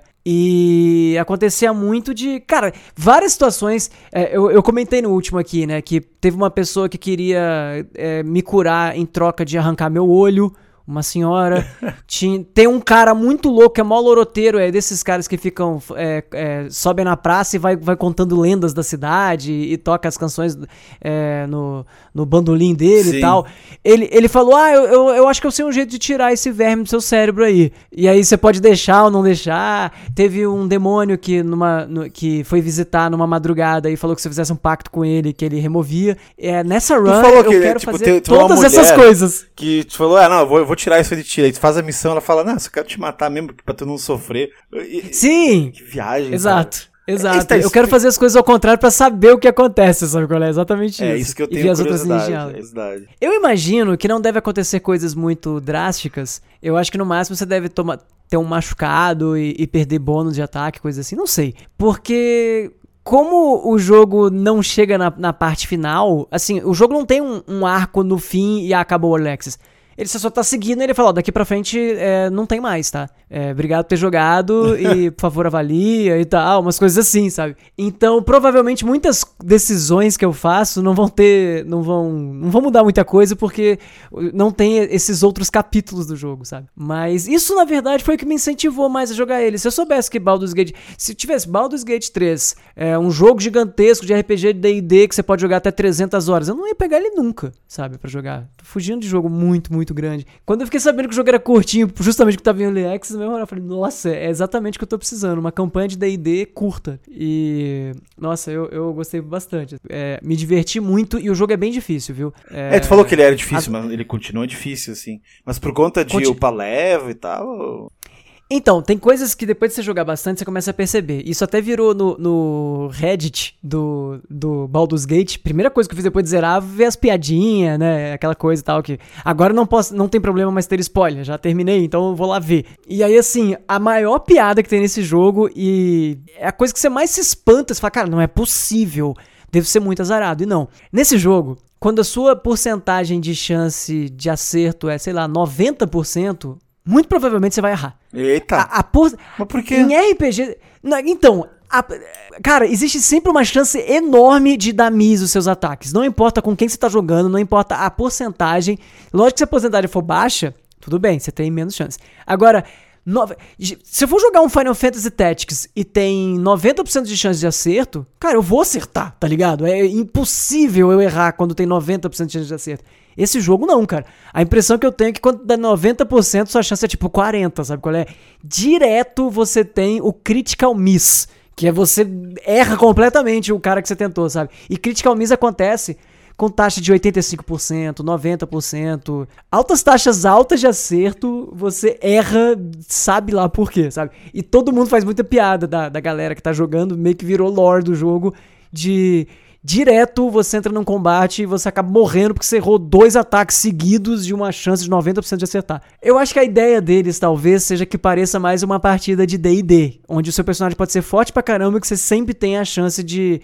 E acontecia muito de... Cara, várias situações... É, eu, eu comentei no último aqui, né? Que teve uma pessoa que queria é, me curar em troca de arrancar meu olho. Uma senhora, tinha, tem um cara muito louco, que é mó loroteiro, é desses caras que ficam, é, é, sobem na praça e vai, vai contando lendas da cidade e, e toca as canções é, no, no bandolim dele Sim. e tal. Ele, ele falou, ah, eu, eu, eu acho que eu sei um jeito de tirar esse verme do seu cérebro aí. E aí você pode deixar ou não deixar. Teve um demônio que, numa, no, que foi visitar numa madrugada e falou que se fizesse um pacto com ele, que ele removia. É, nessa run, eu que, quero tipo, fazer tem, tem todas essas coisas. Que te falou, ah, não, eu vou, eu vou tirar isso de ti. Aí tu faz a missão, ela fala, não, só quero te matar mesmo pra tu não sofrer. E, Sim! Que viagem, Exato. Cara. Exato. É, eu quero fazer as coisas ao contrário pra saber o que acontece, sabe qual é? Exatamente isso. É isso que eu tenho e ver as outras curiosidade, linhas de é Eu imagino que não deve acontecer coisas muito drásticas. Eu acho que no máximo você deve tomar, ter um machucado e, e perder bônus de ataque, coisa assim. Não sei. Porque... Como o jogo não chega na, na parte final, assim, o jogo não tem um, um arco no fim e acabou o Alexis. Ele só tá seguindo e ele fala, ó, daqui pra frente é, não tem mais, tá? É, obrigado por ter jogado e, por favor, avalia e tal, umas coisas assim, sabe? Então, provavelmente, muitas decisões que eu faço não vão ter, não vão, não vão mudar muita coisa porque não tem esses outros capítulos do jogo, sabe? Mas isso, na verdade, foi o que me incentivou mais a jogar ele. Se eu soubesse que Baldur's Gate... Se tivesse Baldur's Gate três, é, um jogo gigantesco de R P G de D e D que você pode jogar até trezentas horas, eu não ia pegar ele nunca, sabe? Pra jogar. Tô fugindo de jogo muito, muito grande. Quando eu fiquei sabendo que o jogo era curtinho, justamente que tava em Early Access, eu falei, nossa, é exatamente o que eu tô precisando, uma campanha de D e D curta. E, nossa, eu, eu gostei bastante. É, me diverti muito e o jogo é bem difícil, viu? É, é tu falou que ele era difícil, a... mas ele continua difícil, assim. Mas por conta de Conti... upar leve e tal... Ou... Então, tem coisas que depois de você jogar bastante, você começa a perceber. Isso até virou no, no Reddit do, do Baldur's Gate. Primeira coisa que eu fiz depois de zerar, ver as piadinhas, né? Aquela coisa e tal que... Agora não posso, não tem problema mais ter spoiler. Já terminei, então eu vou lá ver. E aí, assim, a maior piada que tem nesse jogo e é a coisa que você mais se espanta. Você fala, cara, não é possível. Deve ser muito azarado. E não. Nesse jogo, quando a sua porcentagem de chance de acerto é, sei lá, noventa por cento... Muito provavelmente você vai errar. Eita. A, a por... Mas por quê? Em R P G... Não, então, a... cara, existe sempre uma chance enorme de dar miss os seus ataques. Não importa com quem você tá jogando, não importa a porcentagem. Lógico que se a porcentagem for baixa, tudo bem, você tem menos chance. Agora, no... se eu for jogar um Final Fantasy Tactics e tem noventa por cento de chance de acerto, cara, eu vou acertar, tá ligado? É impossível eu errar quando tem noventa por cento de chance de acerto. Esse jogo não, cara. A impressão que eu tenho é que quando dá noventa por cento, sua chance é tipo quarenta por cento, sabe qual é? Direto você tem o Critical Miss, que é você erra completamente o cara que você tentou, sabe? E Critical Miss acontece com taxa de oitenta e cinco por cento, noventa por cento. Altas taxas altas de acerto, você erra, sabe lá por quê, sabe? E todo mundo faz muita piada da, da galera que tá jogando, meio que virou lore do jogo, de... Direto você entra num combate e você acaba morrendo porque você errou dois ataques seguidos de uma chance de noventa por cento de acertar. Eu acho que a ideia deles talvez seja que pareça mais uma partida de D e D, onde o seu personagem pode ser forte pra caramba e que você sempre tem a chance de,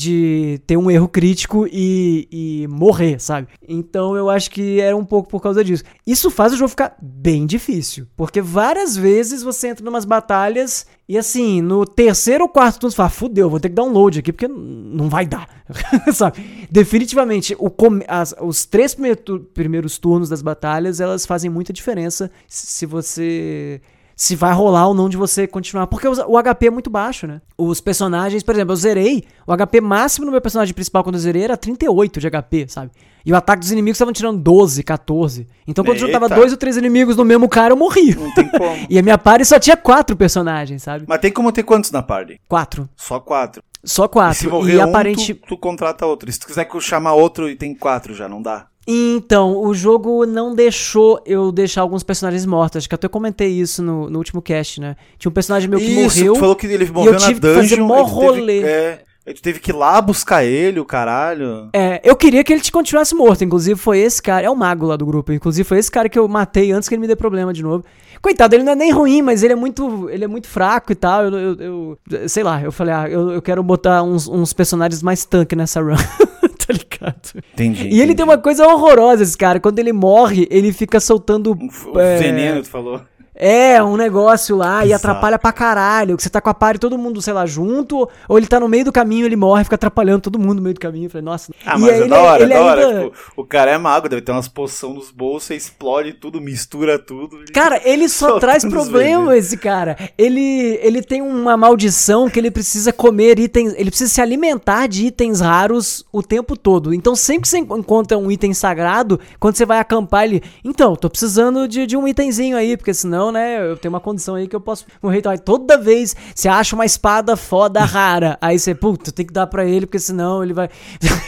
de ter um erro crítico e, e morrer, sabe? Então eu acho que era um pouco por causa disso. Isso faz o jogo ficar bem difícil, porque várias vezes você entra numas batalhas e assim, no terceiro ou quarto turno você fala, fudeu, vou ter que dar um load aqui porque não vai dar. Sabe? Definitivamente, o com... As, os três primeiros turnos das batalhas, elas fazem muita diferença se você... se vai rolar ou não de você continuar. Porque o H P é muito baixo, né? Os personagens, por exemplo, eu zerei, o H P máximo no meu personagem principal quando eu zerei era trinta e oito de H P, sabe? E o ataque dos inimigos estavam tirando doze, catorze. Então quando Eita. juntava dois ou três inimigos no mesmo cara, eu morria. Não tem como. E a minha party só tinha quatro personagens, sabe? Mas tem como ter quantos na party? Quatro. Só quatro. Só quatro. E se morrer e um, aparente... tu, tu contrata outro. E se tu quiser chamar outro e tem quatro já, não dá? Então, o jogo não deixou eu deixar alguns personagens mortos. Acho que eu até comentei isso no, no último cast, né? Tinha um personagem meu que Isso, morreu. tu falou que ele e morreu eu na tive que fazer dungeon. mó aí tu teve- rolê. É, aí tu teve que ir lá buscar ele, o caralho. É, eu queria que ele te continuasse morto. Inclusive, foi esse cara. É o mago lá do grupo. Inclusive, foi esse cara que eu matei antes que ele me dê problema de novo. Coitado, ele não é nem ruim, mas ele é muito, ele é muito fraco e tal. Eu, eu, eu- sei lá, eu falei, ah, eu, eu quero botar uns, uns personagens mais tanque nessa run. Tá ligado? Entendi. E ele entendi. tem uma coisa horrorosa, esse cara. Quando ele morre, ele fica soltando. O é, veneno, tu falou. É, um negócio lá e Bizarro. atrapalha pra caralho. Que você tá com a party todo mundo, sei lá, junto, ou ele tá no meio do caminho, ele morre, fica atrapalhando todo mundo no meio do caminho. Eu falei, nossa. Ah, e mas aí é ele, da hora, ele é da hora. ainda... Tipo, o cara é mago, deve ter umas poções nos bolsos, explode tudo, mistura tudo. ele- Cara, ele só Soltando traz os problema, venenos. esse cara. Ele, ele tem uma maldição que ele precisa comer itens, ele precisa se alimentar de itens raros o tempo todo. Então, sempre que você encontra um item sagrado, quando você vai acampar, ele... Então, tô precisando de, de um itemzinho aí, porque senão, né, eu tenho uma condição aí que eu posso morrer. Então, aí, toda vez você acha uma espada foda rara, aí você, puta, tem que dar pra ele, porque senão ele vai...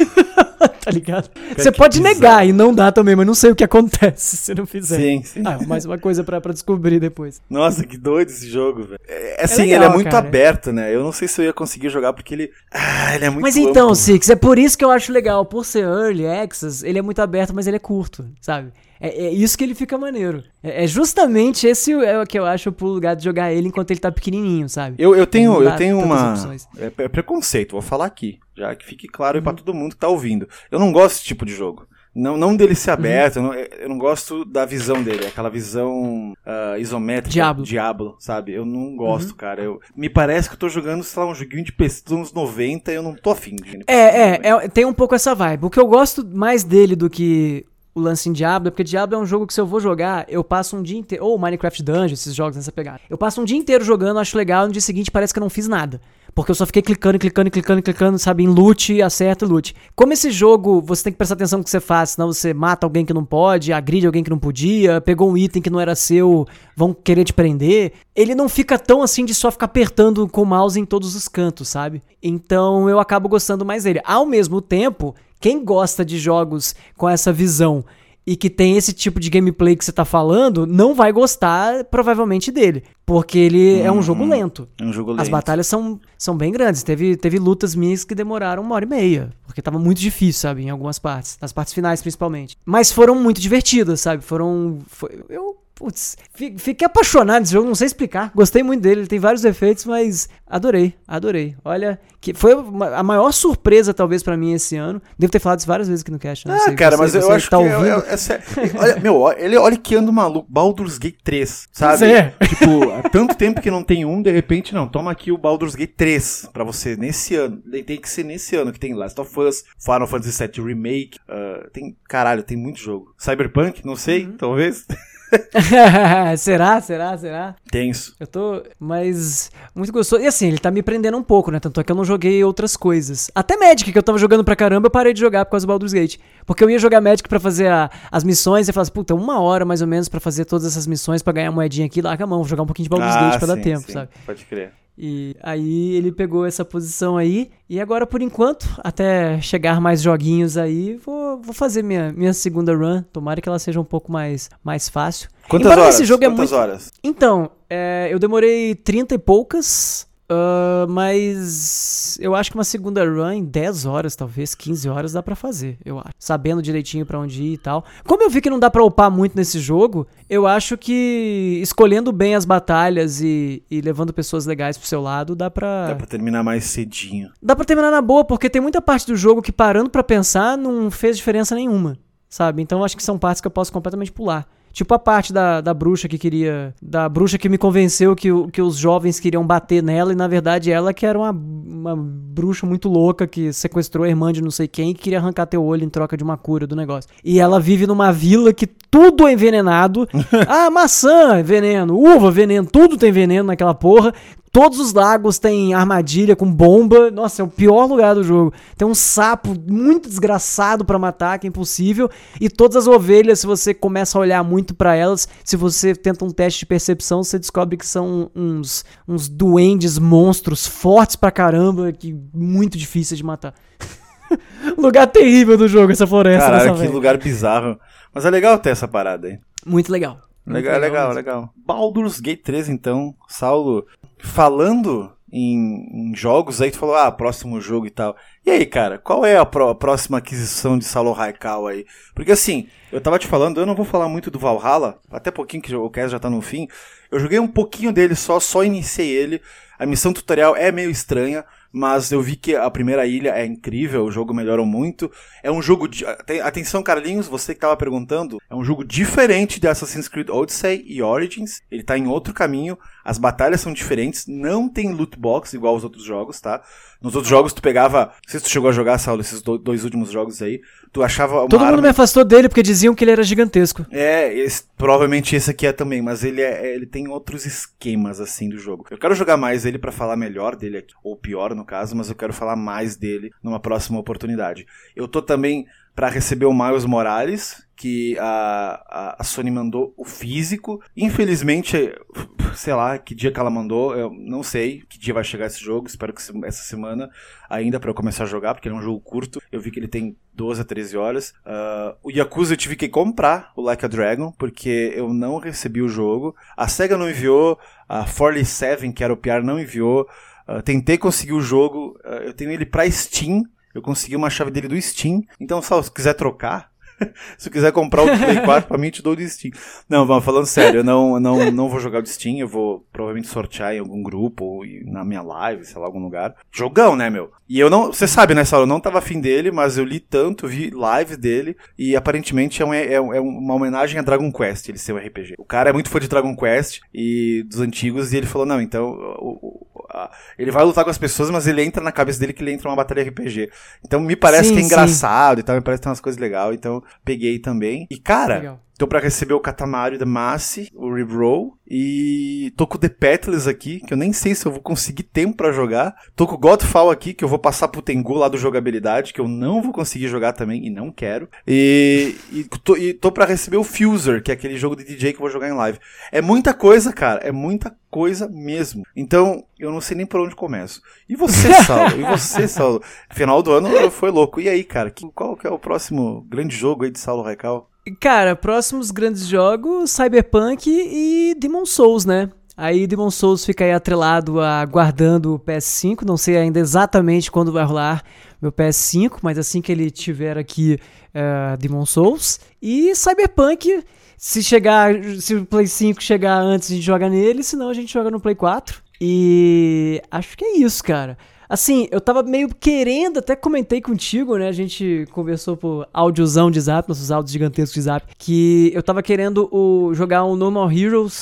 Tá ligado? Você que pode bizarro. negar e não dá também, mas não sei o que acontece se não fizer. Sim, sim. Ah, mais uma coisa pra, pra descobrir depois. Nossa, que doido esse jogo, velho. É, assim, legal, ele é muito cara. aberto, né? Eu não sei se eu ia conseguir jogar porque ele. Ah, ele é muito Mas então, amplo. Six, é por isso que eu acho legal. Por ser early access, ele é muito aberto, mas ele é curto, sabe? É, é isso que ele fica maneiro. É, é justamente esse é o que eu acho pro lugar de jogar ele enquanto ele tá pequenininho, sabe? Eu, eu tenho, Não eu dá tenho tantas uma. opções. É, é preconceito, vou falar aqui. Já que fique claro aí Uhum. pra todo mundo que tá ouvindo. Eu não gosto desse tipo de jogo. Não, não dele ser aberto, eu, não, eu não gosto da visão dele, aquela visão ah, isométrica. Diablo. Diablo, sabe? Eu não gosto, cara. Eu, me parece que eu tô jogando, sei lá, um joguinho de P C dos anos noventa e eu não tô afim de. É, é, é, tem um pouco essa vibe. O que eu gosto mais dele do que o lance em Diablo é porque Diablo é um jogo que se eu vou jogar, eu passo um dia inteiro... Ou Minecraft Dungeon, esses jogos nessa pegada. Eu passo um dia inteiro jogando, acho legal, no dia seguinte parece que eu não fiz nada. Porque eu só fiquei clicando, clicando, clicando, clicando, sabe, em loot, acerta, loot. Como esse jogo, você tem que prestar atenção no que você faz, senão você mata alguém que não pode, agride alguém que não podia, pegou um item que não era seu, vão querer te prender. Ele não fica tão assim de só ficar apertando com o mouse em todos os cantos, sabe? Então eu acabo gostando mais dele. Ao mesmo tempo, quem gosta de jogos com essa visão e que tem esse tipo de gameplay que você tá falando, não vai gostar, provavelmente, dele. Porque ele é um jogo lento. É um jogo lento. As batalhas são, são bem grandes. Teve, teve lutas minhas que demoraram uma hora e meia. Porque tava muito difícil, sabe? Em algumas partes. Nas partes finais, principalmente. Mas foram muito divertidas, sabe? Foram... Foi, eu... Putz, fi- fiquei apaixonado nesse jogo, não sei explicar. Gostei muito dele, ele tem vários efeitos, mas adorei, adorei. Olha, que foi uma- a maior surpresa, talvez, pra mim esse ano. Devo ter falado isso várias vezes aqui no cast. Não Ah, sei, cara, você- mas eu você acho tá que é, ouvindo. é, é sério. Olha, meu, ó, ele, olha que ando maluco. Baldur's Gate três, sabe? Pois é. Tipo, há tanto tempo que não tem um, de repente, não. Toma aqui o Baldur's Gate três pra você nesse ano. Tem que ser nesse ano que tem Last of Us, Final Fantasy sete Remake. ah, tem, caralho, tem muito jogo. Cyberpunk, não sei, Uhum. talvez. Será? Será? Será? Tenso. Eu tô, mas muito gostoso. E assim, ele tá me prendendo um pouco, né? Tanto é que eu não joguei outras coisas. Até Magic, que eu tava jogando pra caramba, eu parei de jogar por causa do Baldur's Gate. Porque eu ia jogar Magic pra fazer a- as missões e eu falava assim, puta, uma hora mais ou menos pra fazer todas essas missões, pra ganhar moedinha aqui, larga a mão, vou jogar um pouquinho de Baldur's Gate pra dar sim, tempo, sim, sabe? Pode crer. E aí ele pegou essa posição aí, e agora por enquanto, até chegar mais joguinhos aí, vou, vou fazer minha, minha segunda run, tomara que ela seja um pouco mais, mais fácil. Quantas Embora horas? esse jogo é Quantas muito... horas? Então, é, eu demorei trinta e poucas, ah, mas eu acho que uma segunda run em dez horas, talvez, quinze horas dá pra fazer, eu acho. Sabendo direitinho pra onde ir e tal. Como eu vi que não dá pra upar muito nesse jogo, eu acho que escolhendo bem as batalhas e, e levando pessoas legais pro seu lado, dá pra... Dá pra terminar mais cedinho. Dá pra terminar na boa, porque tem muita parte do jogo que, parando pra pensar, não fez diferença nenhuma, sabe? Então acho que são partes que eu posso completamente pular. Tipo a parte da, da bruxa que queria... Da bruxa que me convenceu que, o- que os jovens queriam bater nela e, na verdade, ela que era uma, uma bruxa muito louca que sequestrou a irmã de não sei quem e queria arrancar teu olho em troca de uma cura do negócio. E ela vive numa vila que tudo é envenenado. Ah, maçã, veneno. Uva, veneno. Tudo tem veneno naquela porra. todos os lagos têm armadilha com bomba. Nossa, é o pior lugar do jogo. Tem um sapo muito desgraçado pra matar, que é impossível. E todas as ovelhas, se você começa a olhar muito pra elas, se você tenta um teste de percepção, você descobre que são uns, uns duendes monstros fortes pra caramba, que muito difíceis de matar. Lugar terrível do jogo, essa floresta. Caralho, que lugar bizarro. Mas é legal ter essa parada aí. Muito legal. Legal, legal, legal, legal. Baldur's Gate três, então, Saulo, falando em, em jogos, aí tu falou, ah, próximo jogo e tal. E aí, cara, qual é a, pró- a próxima aquisição de Saulo Raikal aí? Porque assim, eu tava te falando, eu não vou falar muito do Valhalla, até pouquinho que o cast já tá no fim. Eu joguei um pouquinho dele só, só iniciei ele. A missão tutorial é meio estranha, mas eu vi que a primeira ilha é incrível, o jogo melhorou muito. É um jogo... De... Atenção, Carlinhos, você que tava perguntando, é um jogo diferente de Assassin's Creed Odyssey e Origins. Ele tá em outro caminho, as batalhas são diferentes, não tem loot box igual aos outros jogos, tá? Nos outros jogos tu pegava... Não sei se tu chegou a jogar, Saulo, esses do, dois últimos jogos aí. Tu achava uma Todo arma... mundo me afastou dele porque diziam que ele era gigantesco. É, esse, provavelmente esse aqui é também, mas ele, é, ele tem outros esquemas, assim, do jogo. Eu quero jogar mais ele pra falar melhor dele aqui, ou pior no caso, mas eu quero falar mais dele numa próxima oportunidade. Eu tô também pra receber o Miles Morales, que a, a, a Sony mandou o físico. Infelizmente, sei lá que dia que ela mandou, eu não sei que dia vai chegar esse jogo, espero que essa semana ainda pra eu começar a jogar, porque ele é um jogo curto. Eu vi que ele tem doze a treze horas. Uh, o Yakuza eu tive que comprar, o Like a Dragon, porque eu não recebi o jogo. A SEGA não enviou, a quarenta e sete, que era o P R, não enviou. Uh, tentei conseguir o jogo, uh, eu tenho ele pra Steam, eu consegui uma chave dele do Steam. Então, Sal, se quiser trocar, se quiser comprar o Play quatro, pra mim te dou o do Steam. Não, vamos, falando sério, eu não, não, não vou jogar o do Steam, eu vou provavelmente sortear em algum grupo, ou na minha live, sei lá, algum lugar. Jogão, né, meu? E eu não, você sabe, né, Saulo, eu não tava afim dele, mas eu li tanto, vi live dele, e aparentemente é, um, é, é uma homenagem a Dragon Quest, ele ser um R P G. O cara é muito fã de Dragon Quest, e dos antigos, e ele falou, não, então, o, o, a, ele vai lutar com as pessoas, mas ele entra na cabeça dele que ele entra numa batalha R P G. Então me parece sim, que é sim. engraçado e tal, me parece que tem umas coisas legais, então peguei também. E cara, Legal. tô pra receber o Katamari Damacy, o Reroll, e tô com o The Petless aqui, que eu nem sei se eu vou conseguir tempo pra jogar. Tô com o Godfall aqui, que eu vou passar pro Tengu lá do jogabilidade, que eu não vou conseguir jogar também, e não quero. E, e, tô, e tô pra receber o Fuser, que é aquele jogo de D J que eu vou jogar em live. É muita coisa, cara, é muita coisa mesmo. Então, eu não sei nem por onde começo. E você, Saulo? E você, Saulo? Final do ano foi louco. E aí, cara, que, qual que é o próximo grande jogo aí de Saulo Raikal? Cara, próximos grandes jogos, Cyberpunk e Demon's Souls, né? Aí Demon's Souls fica aí atrelado a aguardando o P S cinco, não sei ainda exatamente quando vai rolar meu P S cinco, mas assim que ele tiver aqui, uh, Demon's Souls. E Cyberpunk, se chegar, se o Play cinco chegar antes, a gente joga nele, senão a gente joga no Play quatro. E acho que é isso, cara. Assim, eu tava meio querendo, até comentei contigo, né? A gente conversou por áudiozão de Zap, nossos áudios gigantescos de Zap, que eu tava querendo o, jogar um No More Heroes,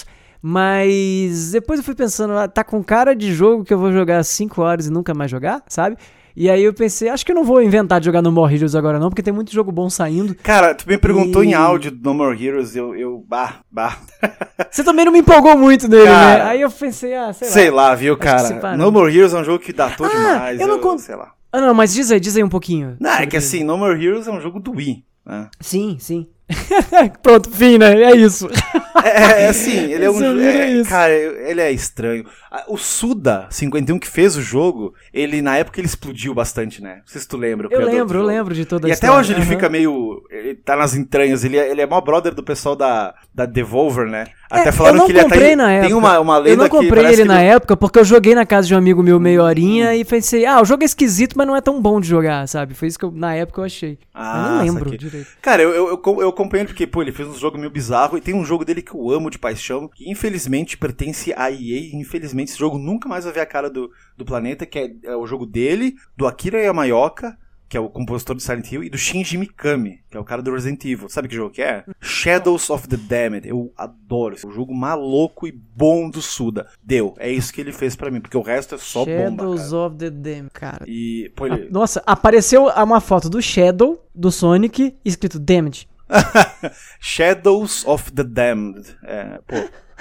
mas depois eu fui pensando, ah, tá com cara de jogo que eu vou jogar cinco horas e nunca mais jogar, sabe? E aí eu pensei, acho que eu não vou inventar de jogar No More Heroes agora não, porque tem muito jogo bom saindo. Cara, tu me perguntou e... em áudio do No More Heroes, eu, eu, bah, bah. Você também não me empolgou muito nele, cara, né? Aí eu pensei, ah, sei lá. Sei lá, viu, cara? No More Heroes é um jogo que datou ah, demais, eu não eu, con... sei lá. Ah, não, mas diz aí, diz aí um pouquinho. Não, é que assim, No More Heroes é um jogo do Wii, né? Sim, sim. Pronto, fim, né? É isso. É, é assim, ele é um jogo. É, é, cara, ele é estranho. O Suda cinquenta e um que fez o jogo, ele na época ele explodiu bastante, né? Não sei se tu lembra. Eu lembro, eu lembro de toda a e história. E até hoje ele uhum. fica meio. Ele tá nas entranhas. Ele é, ele é mó brother do pessoal da, da Devolver, né? Até é, falaram que ele até tem, na época. tem uma, uma lenda que. Eu não comprei ele que na ele... época porque eu joguei na casa de um amigo meu meia horinha hum. e pensei, ah, o jogo é esquisito, mas não é tão bom de jogar, sabe? Foi isso que eu, na época eu achei. Ah, eu nem lembro saquei. direito. Cara, eu, eu, eu, eu acompanho porque, pô, ele fez um jogo meio bizarro e tem um jogo dele que eu amo de paixão, que infelizmente pertence à E A e infelizmente esse jogo nunca mais vai ver a cara do, do planeta, que é, é o jogo dele, do Akira Yamaoka, que é o compositor do Silent Hill, e do Shinji Mikami, que é o cara do Resident Evil. Sabe que jogo que é? Shadows of the Damned. Eu adoro esse jogo maluco e bom do Suda. Deu. É isso que ele fez pra mim, porque o resto é só Shadows bomba, cara. Shadows of the Damned, cara. E, pô, ele... ah, nossa, apareceu uma foto do Shadow, do Sonic, escrito Damned. Shadows of the Damned. É, pô...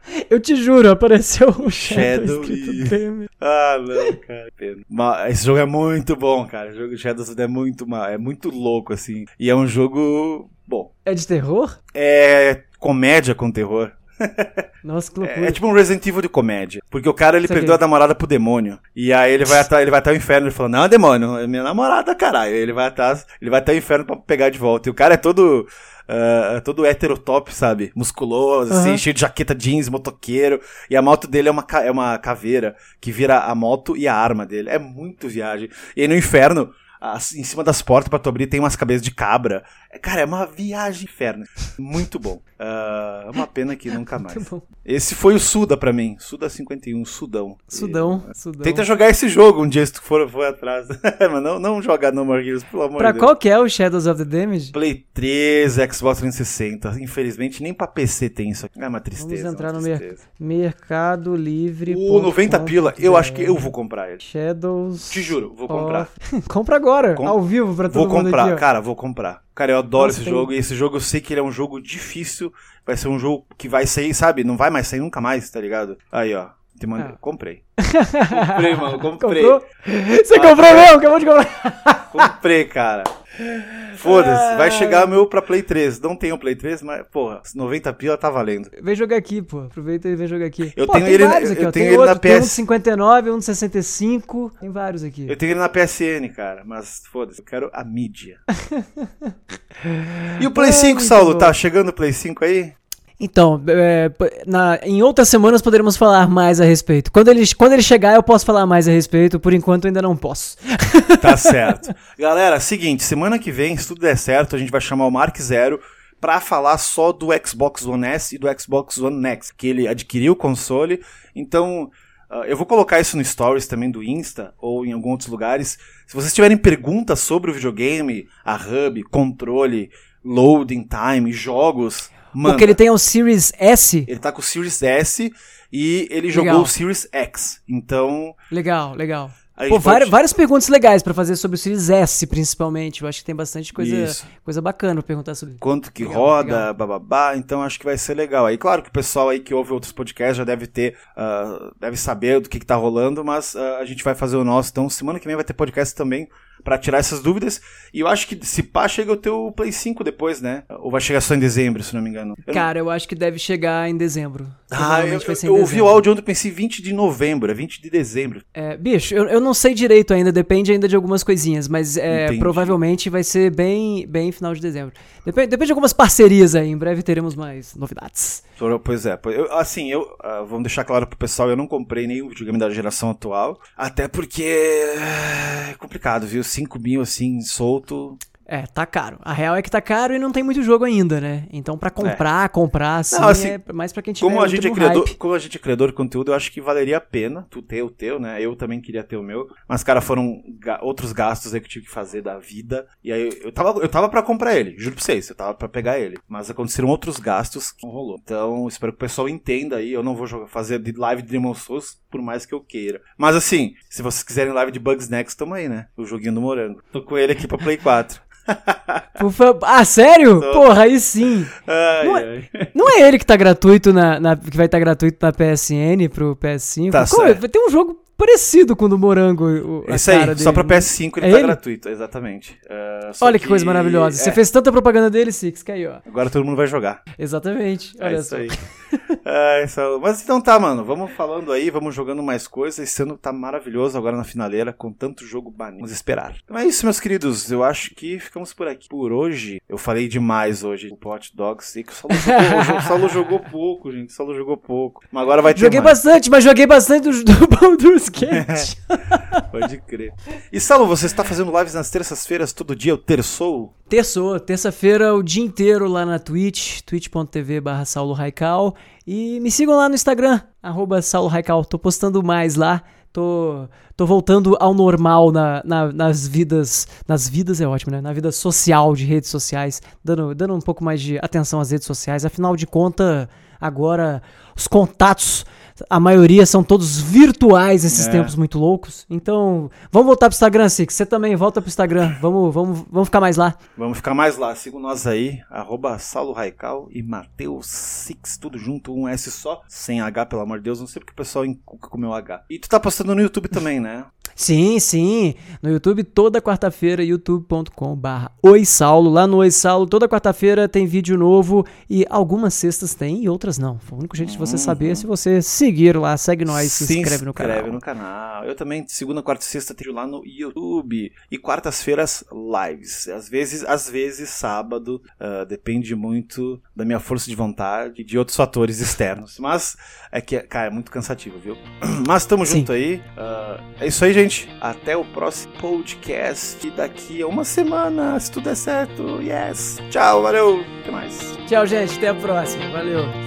Eu te juro, apareceu o Shadow, Shadow escrito e... Damage. Ah, não, cara. Pena. Mas esse jogo é muito bom, cara. O jogo de Shadow é muito, é muito louco, assim. E é um jogo bom. É de terror? É comédia com terror. Nossa, que loucura. É, é tipo um Resident Evil de comédia. Porque o cara, ele Você perdeu vê. a namorada pro demônio. E aí ele vai até, ele vai até o inferno e fala, não, demônio, é minha namorada, caralho. Ele vai até, ele vai até o inferno pra pegar de volta. E o cara é todo... Uh, todo heterotop, sabe? Musculoso, assim, Uhum. cheio de jaqueta jeans, motoqueiro. E a moto dele é uma, ca- é uma caveira que vira a moto e a arma dele. É muito viagem. E aí no inferno, as- em cima das portas pra tu abrir, tem umas cabeças de cabra. É, cara, é uma viagem inferno. Muito bom. É uh, uma pena que nunca mais. Muito bom. Esse foi o Suda pra mim. Suda cinquenta e um, Sudão. Sudão, E- Sudão. Tenta jogar esse jogo um dia se tu for, for atrás. Mas não, não joga No More Heroes, pelo amor Pra de Deus. qual que é o Shadows of the Damage? Play três, Xbox trezentos e sessenta. Infelizmente, nem pra P C tem isso aqui. É uma tristeza. Vamos entrar uma no mer- tristeza. Mercado Livre. O noventa pila, eu acho que eu vou comprar ele. Shadows. Te juro, vou comprar. of- Compra agora, Com- ao vivo, pra todo Vou mundo comprar, aqui, ó. cara, vou comprar. Cara, eu adoro Nossa, esse tem- jogo. E esse jogo eu sei que ele é um jogo difícil. Vai ser um jogo que vai sair, sabe? Não vai mais sair nunca mais, tá ligado? Aí, ó. Te mandei. Ah. Comprei. Comprei, mano. Comprei. Comprou? Você comprou mesmo? Acabou de comprar. Comprei, cara. Foda-se. Vai chegar o meu pra Play três. Não tenho Play três, mas, porra, noventa pila tá valendo. Vem jogar aqui, pô. Aproveita e vem jogar aqui. Eu Pô, tenho tem ele- vários eu- aqui, eu ó. tenho Tem ele na outro, tem um P S. de cinquenta e nove, um de sessenta e cinco. Tem vários aqui. Eu tenho ele na P S N, cara, mas foda-se, eu quero a mídia. E o Play É, cinco, muito Saulo, bom. tá chegando o Play cinco aí? Então, é, p- na- em outras semanas poderemos falar mais a respeito. Quando ele, quando ele chegar, eu posso falar mais a respeito. Por enquanto, ainda não posso. Tá certo. Galera, seguinte, semana que vem, se tudo der certo, a gente vai chamar o Mark Zero pra falar só do Xbox One S e do Xbox One X, que ele adquiriu o console. Então, uh, eu vou colocar isso no Stories também do Insta ou em alguns outros lugares. Se vocês tiverem perguntas sobre o videogame, a hub, controle, loading time, jogos, manda. O que ele tem é o Series S. Ele tá com o Series S e ele Legal. jogou o Series X. Então, Legal, legal. a gente Pô, pode- várias, várias perguntas legais pra fazer sobre o Series S, principalmente. Eu acho que tem bastante coisa, Isso. coisa bacana pra perguntar sobre. quanto que Legal, roda, legal. bababá, então acho que vai ser legal. Aí, claro que o pessoal aí que ouve outros podcasts já deve ter, ah, deve saber do que, que tá rolando, mas ah, a gente vai fazer o nosso. Então, semana que vem vai ter podcast também pra tirar essas dúvidas. E eu acho que se pá, chega o teu Play cinco depois, né? Ou vai chegar só em dezembro, se não me engano. Eu não- Cara, eu acho que deve chegar em dezembro. Ah, eu, Provavelmente vai eu, ser em eu ouvi o dezembro. áudio ontem e pensei vinte de novembro, é vinte de dezembro. É, bicho, eu, eu não sei direito ainda, depende ainda de algumas coisinhas, mas é, Entendi. provavelmente vai ser bem, bem final de dezembro. Depende, depende de algumas parcerias aí, em breve teremos mais novidades. Pois é, pois- eu- assim, eu ah, vamos deixar claro pro pessoal, eu não comprei nenhum videogame da geração atual, até porque é complicado, viu? cinco mil assim, solto. É, tá caro. A real é que tá caro e não tem muito jogo ainda, né? Então pra comprar, comprar, assim, Não, assim, é mais pra quem tiver Como a, muito gente é no criador, hype. como a gente é criador de conteúdo, eu acho que valeria a pena tu ter o teu, né? Eu também queria ter o meu. Mas, cara, foram ga- outros gastos aí que eu tive que fazer da vida. E aí eu tava, eu tava pra comprar ele, juro pra vocês, eu tava pra pegar ele. Mas aconteceram outros gastos que não rolou. Então, espero que o pessoal entenda aí. Eu não vou jogar, fazer de live de Demon Souls, por mais que eu queira. Mas assim, se vocês quiserem live de Bugs Next, tamo aí, né? O joguinho do Morango. Tô com ele aqui pra Play quatro. Por fa- Ah, sério? Tô. Porra, aí sim. Ai, Não ai. Não é ele que tá gratuito na, na- que vai estar gratuito na P S N pro P S cinco? Tá Como é? certo. Vai ter um jogo parecido com o do Morango. O, a Esse aí, cara só dele, pra né? P S cinco ele É tá ele? gratuito, exatamente. Uh, só Olha que, coisa maravilhosa. Você é, fez tanta propaganda dele, Six, que aí, ó. Agora todo mundo vai jogar. Exatamente. Olha É isso só. aí. É, isso- Mas então tá, mano. Vamos falando aí, vamos jogando mais coisas. Esse ano tá maravilhoso agora na finaleira, com tanto jogo banido. Vamos esperar. Então é isso, meus queridos. Eu acho que ficamos por aqui. Por hoje, eu falei demais hoje do Hot Dogs. Sei que o Saulo jogou, o Saulo jogou pouco, gente. O Saulo jogou pouco. Mas agora vai ter Joguei mais. bastante, mas joguei bastante do, do Baldur's Gate. Pode crer. E Saulo, você está fazendo lives nas terças-feiras todo dia? O terçou? Terçou, terça-feira, o dia inteiro lá na Twitch, twitch.tv barra Saulo Raical. E me sigam lá no Instagram, arroba Saulo Raical. Tô postando mais lá. Tô, tô voltando ao normal na, na- nas vidas. Nas vidas é ótimo, né? Na vida social de redes sociais. Dando, dando um pouco mais de atenção às redes sociais. Afinal de contas, agora os contatos a maioria são todos virtuais esses É. tempos muito loucos. Então, vamos voltar pro Instagram, Six. Você também volta pro Instagram. Vamos, vamos, vamos ficar mais lá. Vamos ficar mais lá. Sigam nós aí, arroba Saulo Raical e Mateus Six, tudo junto, um S só, sem H, pelo amor de Deus. Não sei porque o pessoal encuca com o meu H. E tu tá postando no YouTube também, né? Sim, sim. No YouTube, toda quarta-feira, youtube ponto com barra Oi Saulo. Lá no Oi Saulo, toda quarta-feira tem vídeo novo e algumas sextas tem e outras não. O único jeito de você saber é se você seguir lá, segue nós, se, se inscreve no canal. Se inscreve no canal. Eu também, segunda, quarta e sexta, tenho lá no YouTube. E quartas-feiras, lives. Às vezes, às vezes sábado. Uh, depende muito da minha força de vontade e de outros fatores externos. Mas é que, cara, é muito cansativo, viu? Mas tamo Sim. junto aí. Uh, é isso aí, gente. Até o próximo podcast daqui a uma semana, se tudo der certo. Yes. Tchau, valeu. Até mais. Tchau, gente. Até a próxima. Valeu.